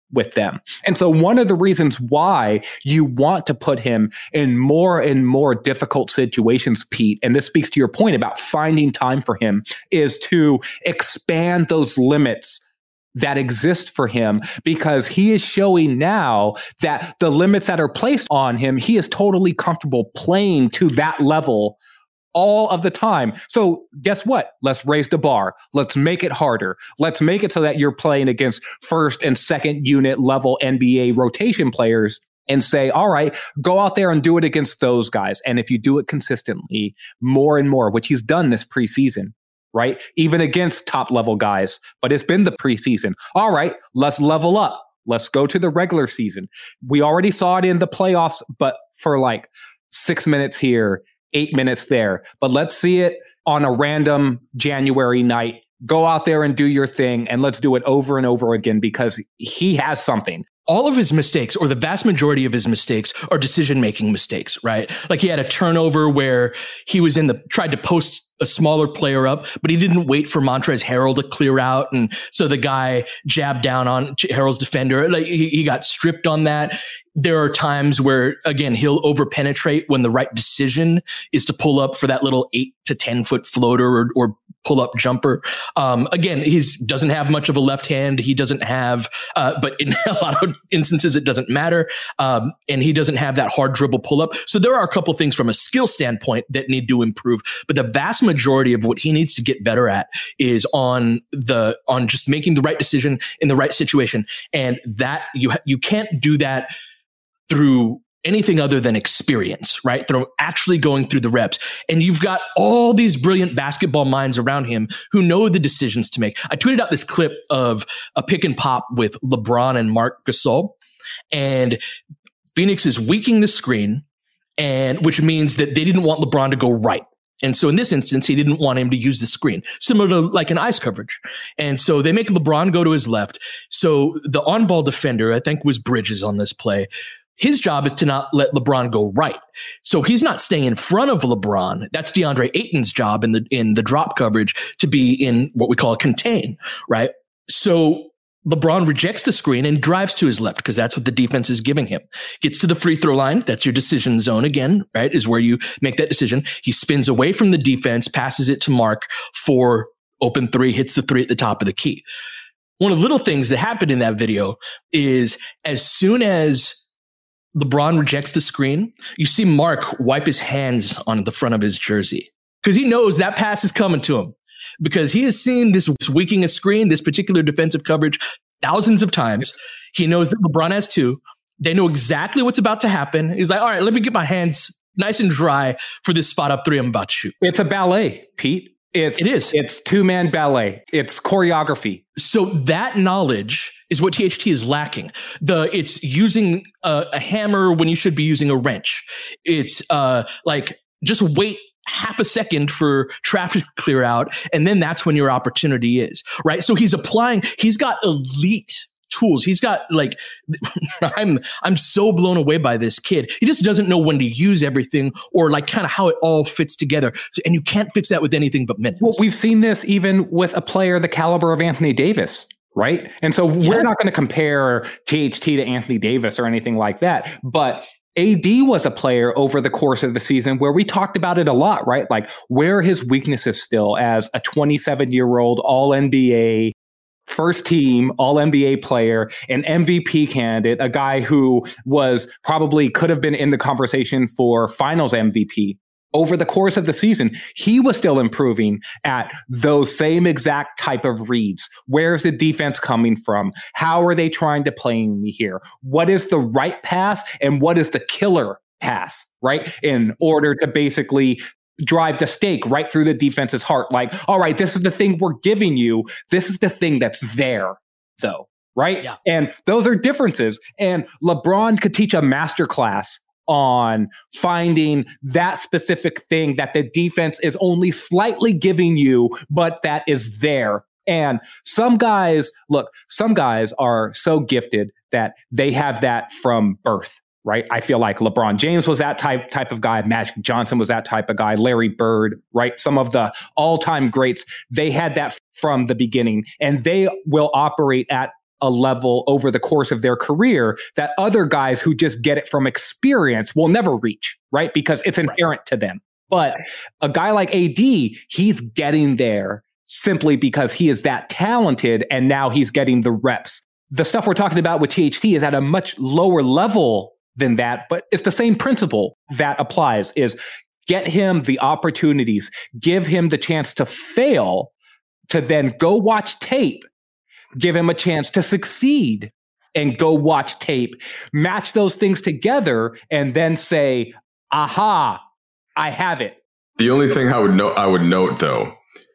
with them. And so one of the reasons why you want to put him in more and more difficult situations, Pete, and this speaks to your point about finding time for him, is to expand those limits that exist for him, because he is showing now that the limits that are placed on him, he is totally comfortable playing to that level all of the time. So guess what? Let's raise the bar. Let's make it harder. Let's make it so that you're playing against first and second unit level NBA rotation players and say, all right, go out there and do it against those guys. And if you do it consistently more and more, which he's done this preseason, right? Even against top level guys, but it's been the preseason. All right, let's level up. Let's go to the regular season. We already saw it in the playoffs, but for like 6 minutes here, 8 minutes there. But let's see it on a random January night. Go out there and do your thing, and let's do it over and over again, because he has something. All of his mistakes, or the vast majority of his mistakes, are decision-making mistakes, right? Like he had a turnover where he was tried to post a smaller player up, but he didn't wait for Montrezl Harrell to clear out. And so the guy jabbed down on Harrell's defender. Like he got stripped on that. There are times where, again, he'll overpenetrate when the right decision is to pull up for that little 8 to 10 foot floater or pull up jumper. Again, he doesn't have much of a left hand. He doesn't have, but in a lot of instances, it doesn't matter. And he doesn't have that hard dribble pull up. So there are a couple things from a skill standpoint that need to improve, but the vast majority of what he needs to get better at is on just making the right decision in the right situation. And that you can't do that through anything other than experience, right? Through actually going through the reps. And you've got all these brilliant basketball minds around him who know the decisions to make. I tweeted out this clip of a pick and pop with LeBron and Marc Gasol, and Phoenix is weakening the screen, and which means that they didn't want LeBron to go right. And so in this instance, he didn't want him to use the screen, similar to like an ice coverage. And so they make LeBron go to his left. So the on-ball defender, I think was Bridges on this play, his job is to not let LeBron go right. So he's not staying in front of LeBron. That's DeAndre Ayton's job in the drop coverage, to be in what we call a contain, right? So LeBron rejects the screen and drives to his left, because that's what the defense is giving him. Gets to the free throw line. That's your decision zone again, right? Is where you make that decision. He spins away from the defense, passes it to Mark for open three, hits the three at the top of the key. One of the little things that happened in that video is, as soon as LeBron rejects the screen, you see Mark wipe his hands on the front of his jersey, because he knows that pass is coming to him, because he has seen this weakening a screen, this particular defensive coverage, thousands of times. He knows that LeBron has too. They know exactly what's about to happen. He's like, all right, let me get my hands nice and dry for this spot up three I'm about to shoot. It's a ballet, Pete. It is. It's two-man ballet. It's choreography. So that knowledge is what THT is lacking. It's using a hammer when you should be using a wrench. It's like just wait half a second for traffic to clear out, and then that's when your opportunity is, right? So he's got elite tools. He's got like, I'm so blown away by this kid. He just doesn't know when to use everything, or like kind of how it all fits together. And you can't fix that with anything but minutes. Well, we've seen this even with a player the caliber of Anthony Davis, right? And so we're not going to compare THT to Anthony Davis or anything like that, but AD was a player over the course of the season where we talked about it a lot, right? Like where his weaknesses still as a 27-year-old All-NBA, first team All-NBA player, an MVP candidate, a guy who could have been in the conversation for finals MVP. Over the course of the season, he was still improving at those same exact type of reads. Where's the defense coming from? How are they trying to play me here? What is the right pass and what is the killer pass, right? In order to basically drive the stake right through the defense's heart. Like, all right, this is the thing we're giving you. This is the thing that's there, though, right? Yeah. And those are differences. And LeBron could teach a masterclass on finding that specific thing that the defense is only slightly giving you, but that is there. And some guys are so gifted that they have that from birth, right? I feel like LeBron James was that type of guy. Magic Johnson was that type of guy. Larry Bird, right? Some of the all-time greats, they had that from the beginning, and they will operate at a level over the course of their career that other guys who just get it from experience will never reach, right? Because it's inherent to them. But a guy like AD, he's getting there simply because he is that talented, and now he's getting the reps. The stuff we're talking about with THT is at a much lower level than that, but it's the same principle that applies, is get him the opportunities, give him the chance to fail, to then go watch tape, give him a chance to succeed and go watch tape, match those things together, and then say, aha, I have it. The only thing I would note though,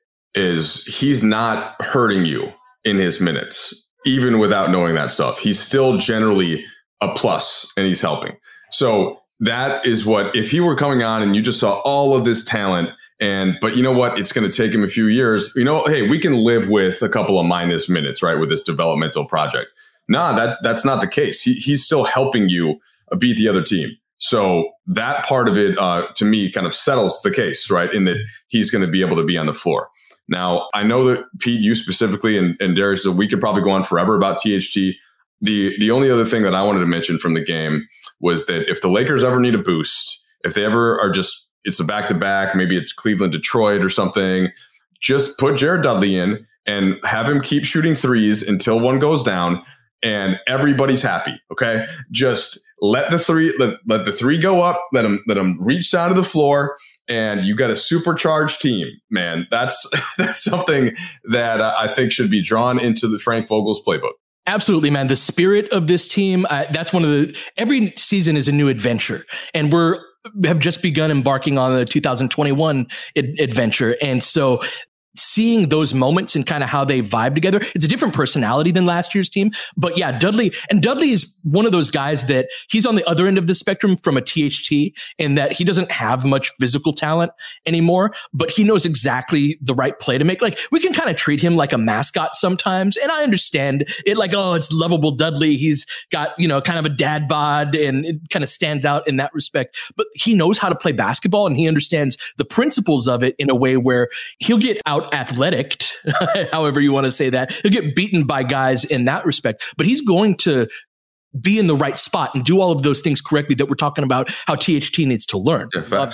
is he's not hurting you in his minutes, even without knowing that stuff. He's still generally a plus and he's helping. So that is what, if he were coming on and you just saw all of this talent, but you know what, it's going to take him a few years. Hey, we can live with a couple of minus minutes, right, with this developmental project. Nah, that's not the case. He's still helping you beat the other team. So that part of it, to me, kind of settles the case, right, in that he's going to be able to be on the floor. Now, I know that Pete, you specifically, and Darius, we could probably go on forever about THT. The only other thing that I wanted to mention from the game was that if the Lakers ever need a boost, if they ever are just, it's a back-to-back, maybe it's Cleveland, Detroit or something, just put Jared Dudley in and have him keep shooting threes until one goes down and everybody's happy, okay? Just let the three go up, let them reach down to the floor, and you got a supercharged team, man. That's something that I think should be drawn into the Frank Vogel's playbook. Absolutely, man. The spirit of this team, that's every season is a new adventure, and have just begun embarking on the 2021 adventure. And so seeing those moments and kind of how they vibe together, it's a different personality than last year's team. But yeah, Dudley is one of those guys that he's on the other end of the spectrum from a THT, in that he doesn't have much physical talent anymore, but he knows exactly the right play to make. Like, we can kind of treat him like a mascot sometimes. And I understand it, like, oh, it's lovable Dudley. He's got, kind of a dad bod, and it kind of stands out in that respect. But he knows how to play basketball, and he understands the principles of it in a way where he'll get out athletic, however you want to say that. He'll get beaten by guys in that respect, but he's going to be in the right spot and do all of those things correctly that we're talking about how THT needs to learn. Love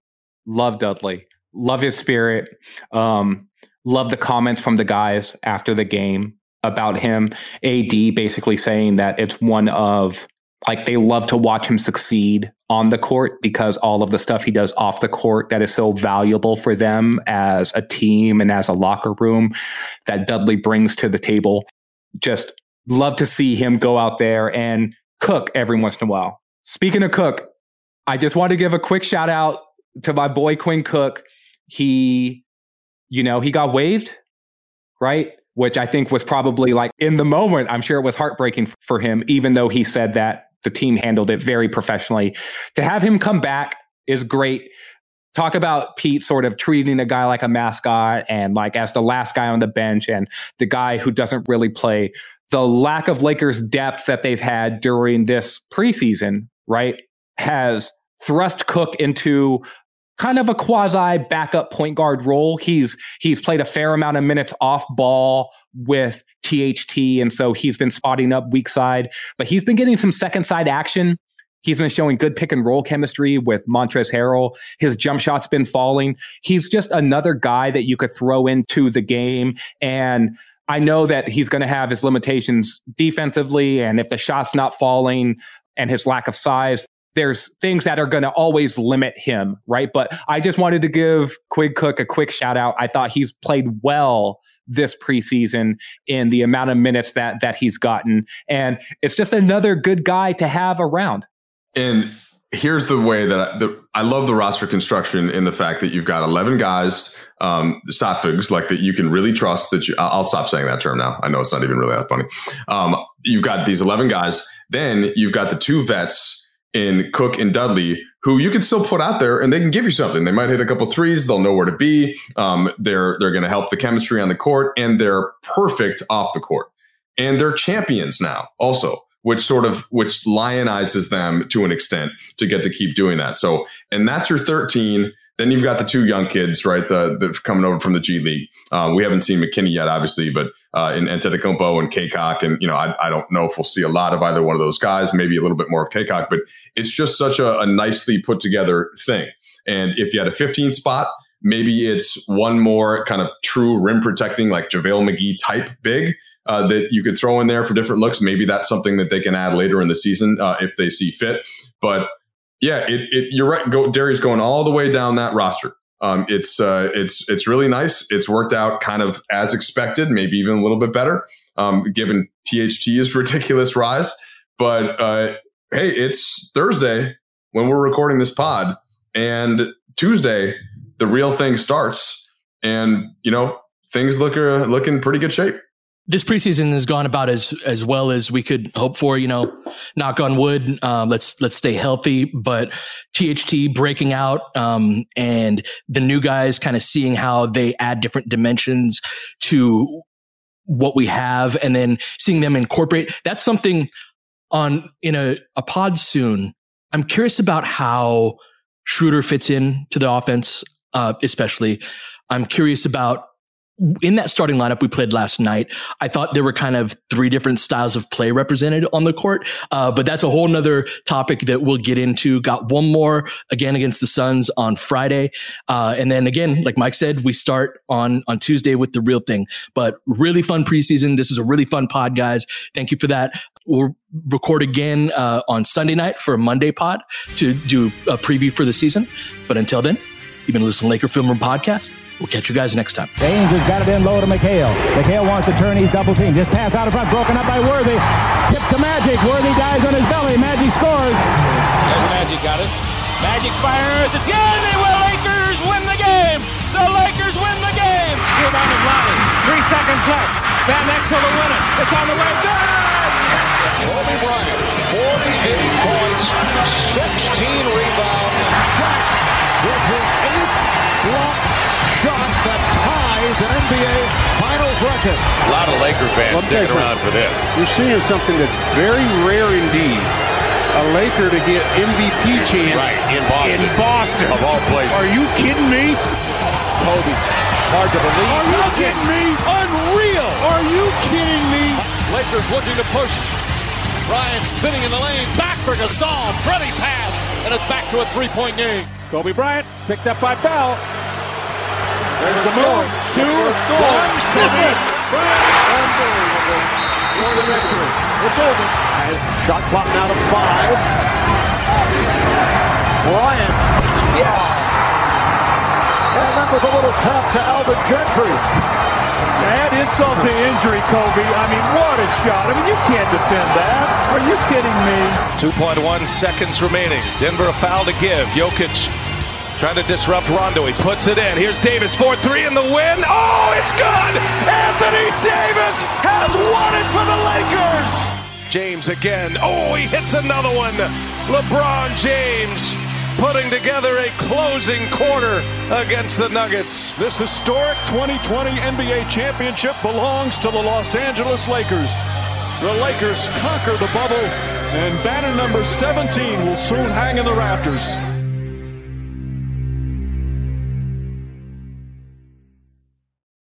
Dudley. Love his spirit. Love the comments from the guys after the game about him. AD basically saying that it's one of, like, they love to watch him succeed on the court because all of the stuff he does off the court that is so valuable for them as a team and as a locker room that Dudley brings to the table. Just love to see him go out there and cook every once in a while. Speaking of cook, I just want to give a quick shout out to my boy Quinn Cook. He got waived, right? Which I think was probably, like, in the moment, I'm sure it was heartbreaking for him, even though he said that the team handled it very professionally. To have him come back is great. Talk about Pete sort of treating a guy like a mascot and, like, as the last guy on the bench and the guy who doesn't really play. The lack of Lakers depth that they've had during this preseason, right, has thrust Cook into kind of a quasi backup point guard role. He's played a fair amount of minutes off ball with THT, and so he's been spotting up weak side, but he's been getting some second side action. He's been showing good pick and roll chemistry with Montrezl Harrell. His jump shot's been falling. He's just another guy that you could throw into the game. And I know that he's going to have his limitations defensively, and if the shot's not falling and his lack of size, there's things that are going to always limit him, right? But I just wanted to give Quinn Cook a quick shout out. I thought he's played well this preseason in the amount of minutes that he's gotten. And it's just another good guy to have around. And here's the way that I love the roster construction in the fact that you've got 11 guys, Sotfigs, like, that you can really trust. I'll stop saying that term now. I know it's not even really that funny. You've got these 11 guys. Then you've got the two vets in Cook and Dudley, who you can still put out there and they can give you something. They might hit a couple threes. They'll know where to be. They're going to help the chemistry on the court, and they're perfect off the court. And they're champions now also, which lionizes them to an extent to get to keep doing that. So, and that's your 13. Then you've got the two young kids, right? The coming over from the G League. We haven't seen McKinney yet, obviously, but in Antetokounmpo and Kaycock, and I don't know if we'll see a lot of either one of those guys. Maybe a little bit more of Kaycock, but it's just such a nicely put together thing. And if you had a 15 spot, maybe it's one more kind of true rim protecting, like JaVale McGee type big that you could throw in there for different looks. Maybe that's something that they can add later in the season if they see fit. But yeah, you're right. Darius going all the way down that roster. It's really nice. It's worked out kind of as expected, maybe even a little bit better, given THT's ridiculous rise. But hey, it's Thursday when we're recording this pod, and Tuesday the real thing starts, and things looking pretty good shape. This preseason has gone about as well as we could hope for, knock on wood. Let's stay healthy, but THT breaking out, and the new guys kind of seeing how they add different dimensions to what we have, and then seeing them incorporate. That's something in a pod soon. I'm curious about how Schroeder fits in to the offense, especially. I'm curious about, in that starting lineup we played last night, I thought there were kind of three different styles of play represented on the court. But that's a whole nother topic that we'll get into. Got one more again against the Suns on Friday. And then again, like Mike said, we start on Tuesday with the real thing. But really fun preseason. This was a really fun pod, guys. Thank you for that. We'll record again on Sunday night for a Monday pod to do a preview for the season. But until then, you've been listening to Laker Film Room Podcast. We'll catch you guys next time. James has got it in low to McHale. McHale wants to turn. He's double teamed. Just pass out of front. Broken up by Worthy. Tip to Magic. Worthy dies on his belly. Magic scores. There's Magic got it. Magic fires. It's good. The Lakers win the game. The Lakers win the game. Rebound to Ronnie. 3 seconds left. Van Exel to win it. It's on the way. Good. Kobe Bryant, 48 points, 16 rebounds. With his 8th block shot that ties an NBA Finals record. A lot of Laker fans sticking around for this. You're seeing something that's very rare indeed. A Laker to get MVP chance in Boston. Of all places. Are you kidding me? Kobe, hard to believe. Are you kidding me? Unreal. Are you kidding me? Lakers looking to push. Bryant spinning in the lane. Back for Gasol. Pretty pass. And it's back to a 3-point game. Kobe Bryant picked up by Bell. There's the move. 2, 1. Miss it. Unbelievable. For the victory. It's over. Shot clock now to 5. Bryant. Yes. And that was a little tap to Alvin Gentry. Add insult to injury, Kobe. I mean, what a shot. I mean, you can't defend that. Are you kidding me? 2.1 seconds remaining. Denver a foul to give. Jokic trying to disrupt Rondo. He puts it in. Here's Davis, 4-3 in the win. Oh, it's good! Anthony Davis has won it for the Lakers! James again. Oh, he hits another one. LeBron James putting together a closing quarter against the Nuggets. This historic 2020 NBA championship belongs to the Los Angeles Lakers. The Lakers conquer the bubble, and banner number 17 will soon hang in the rafters.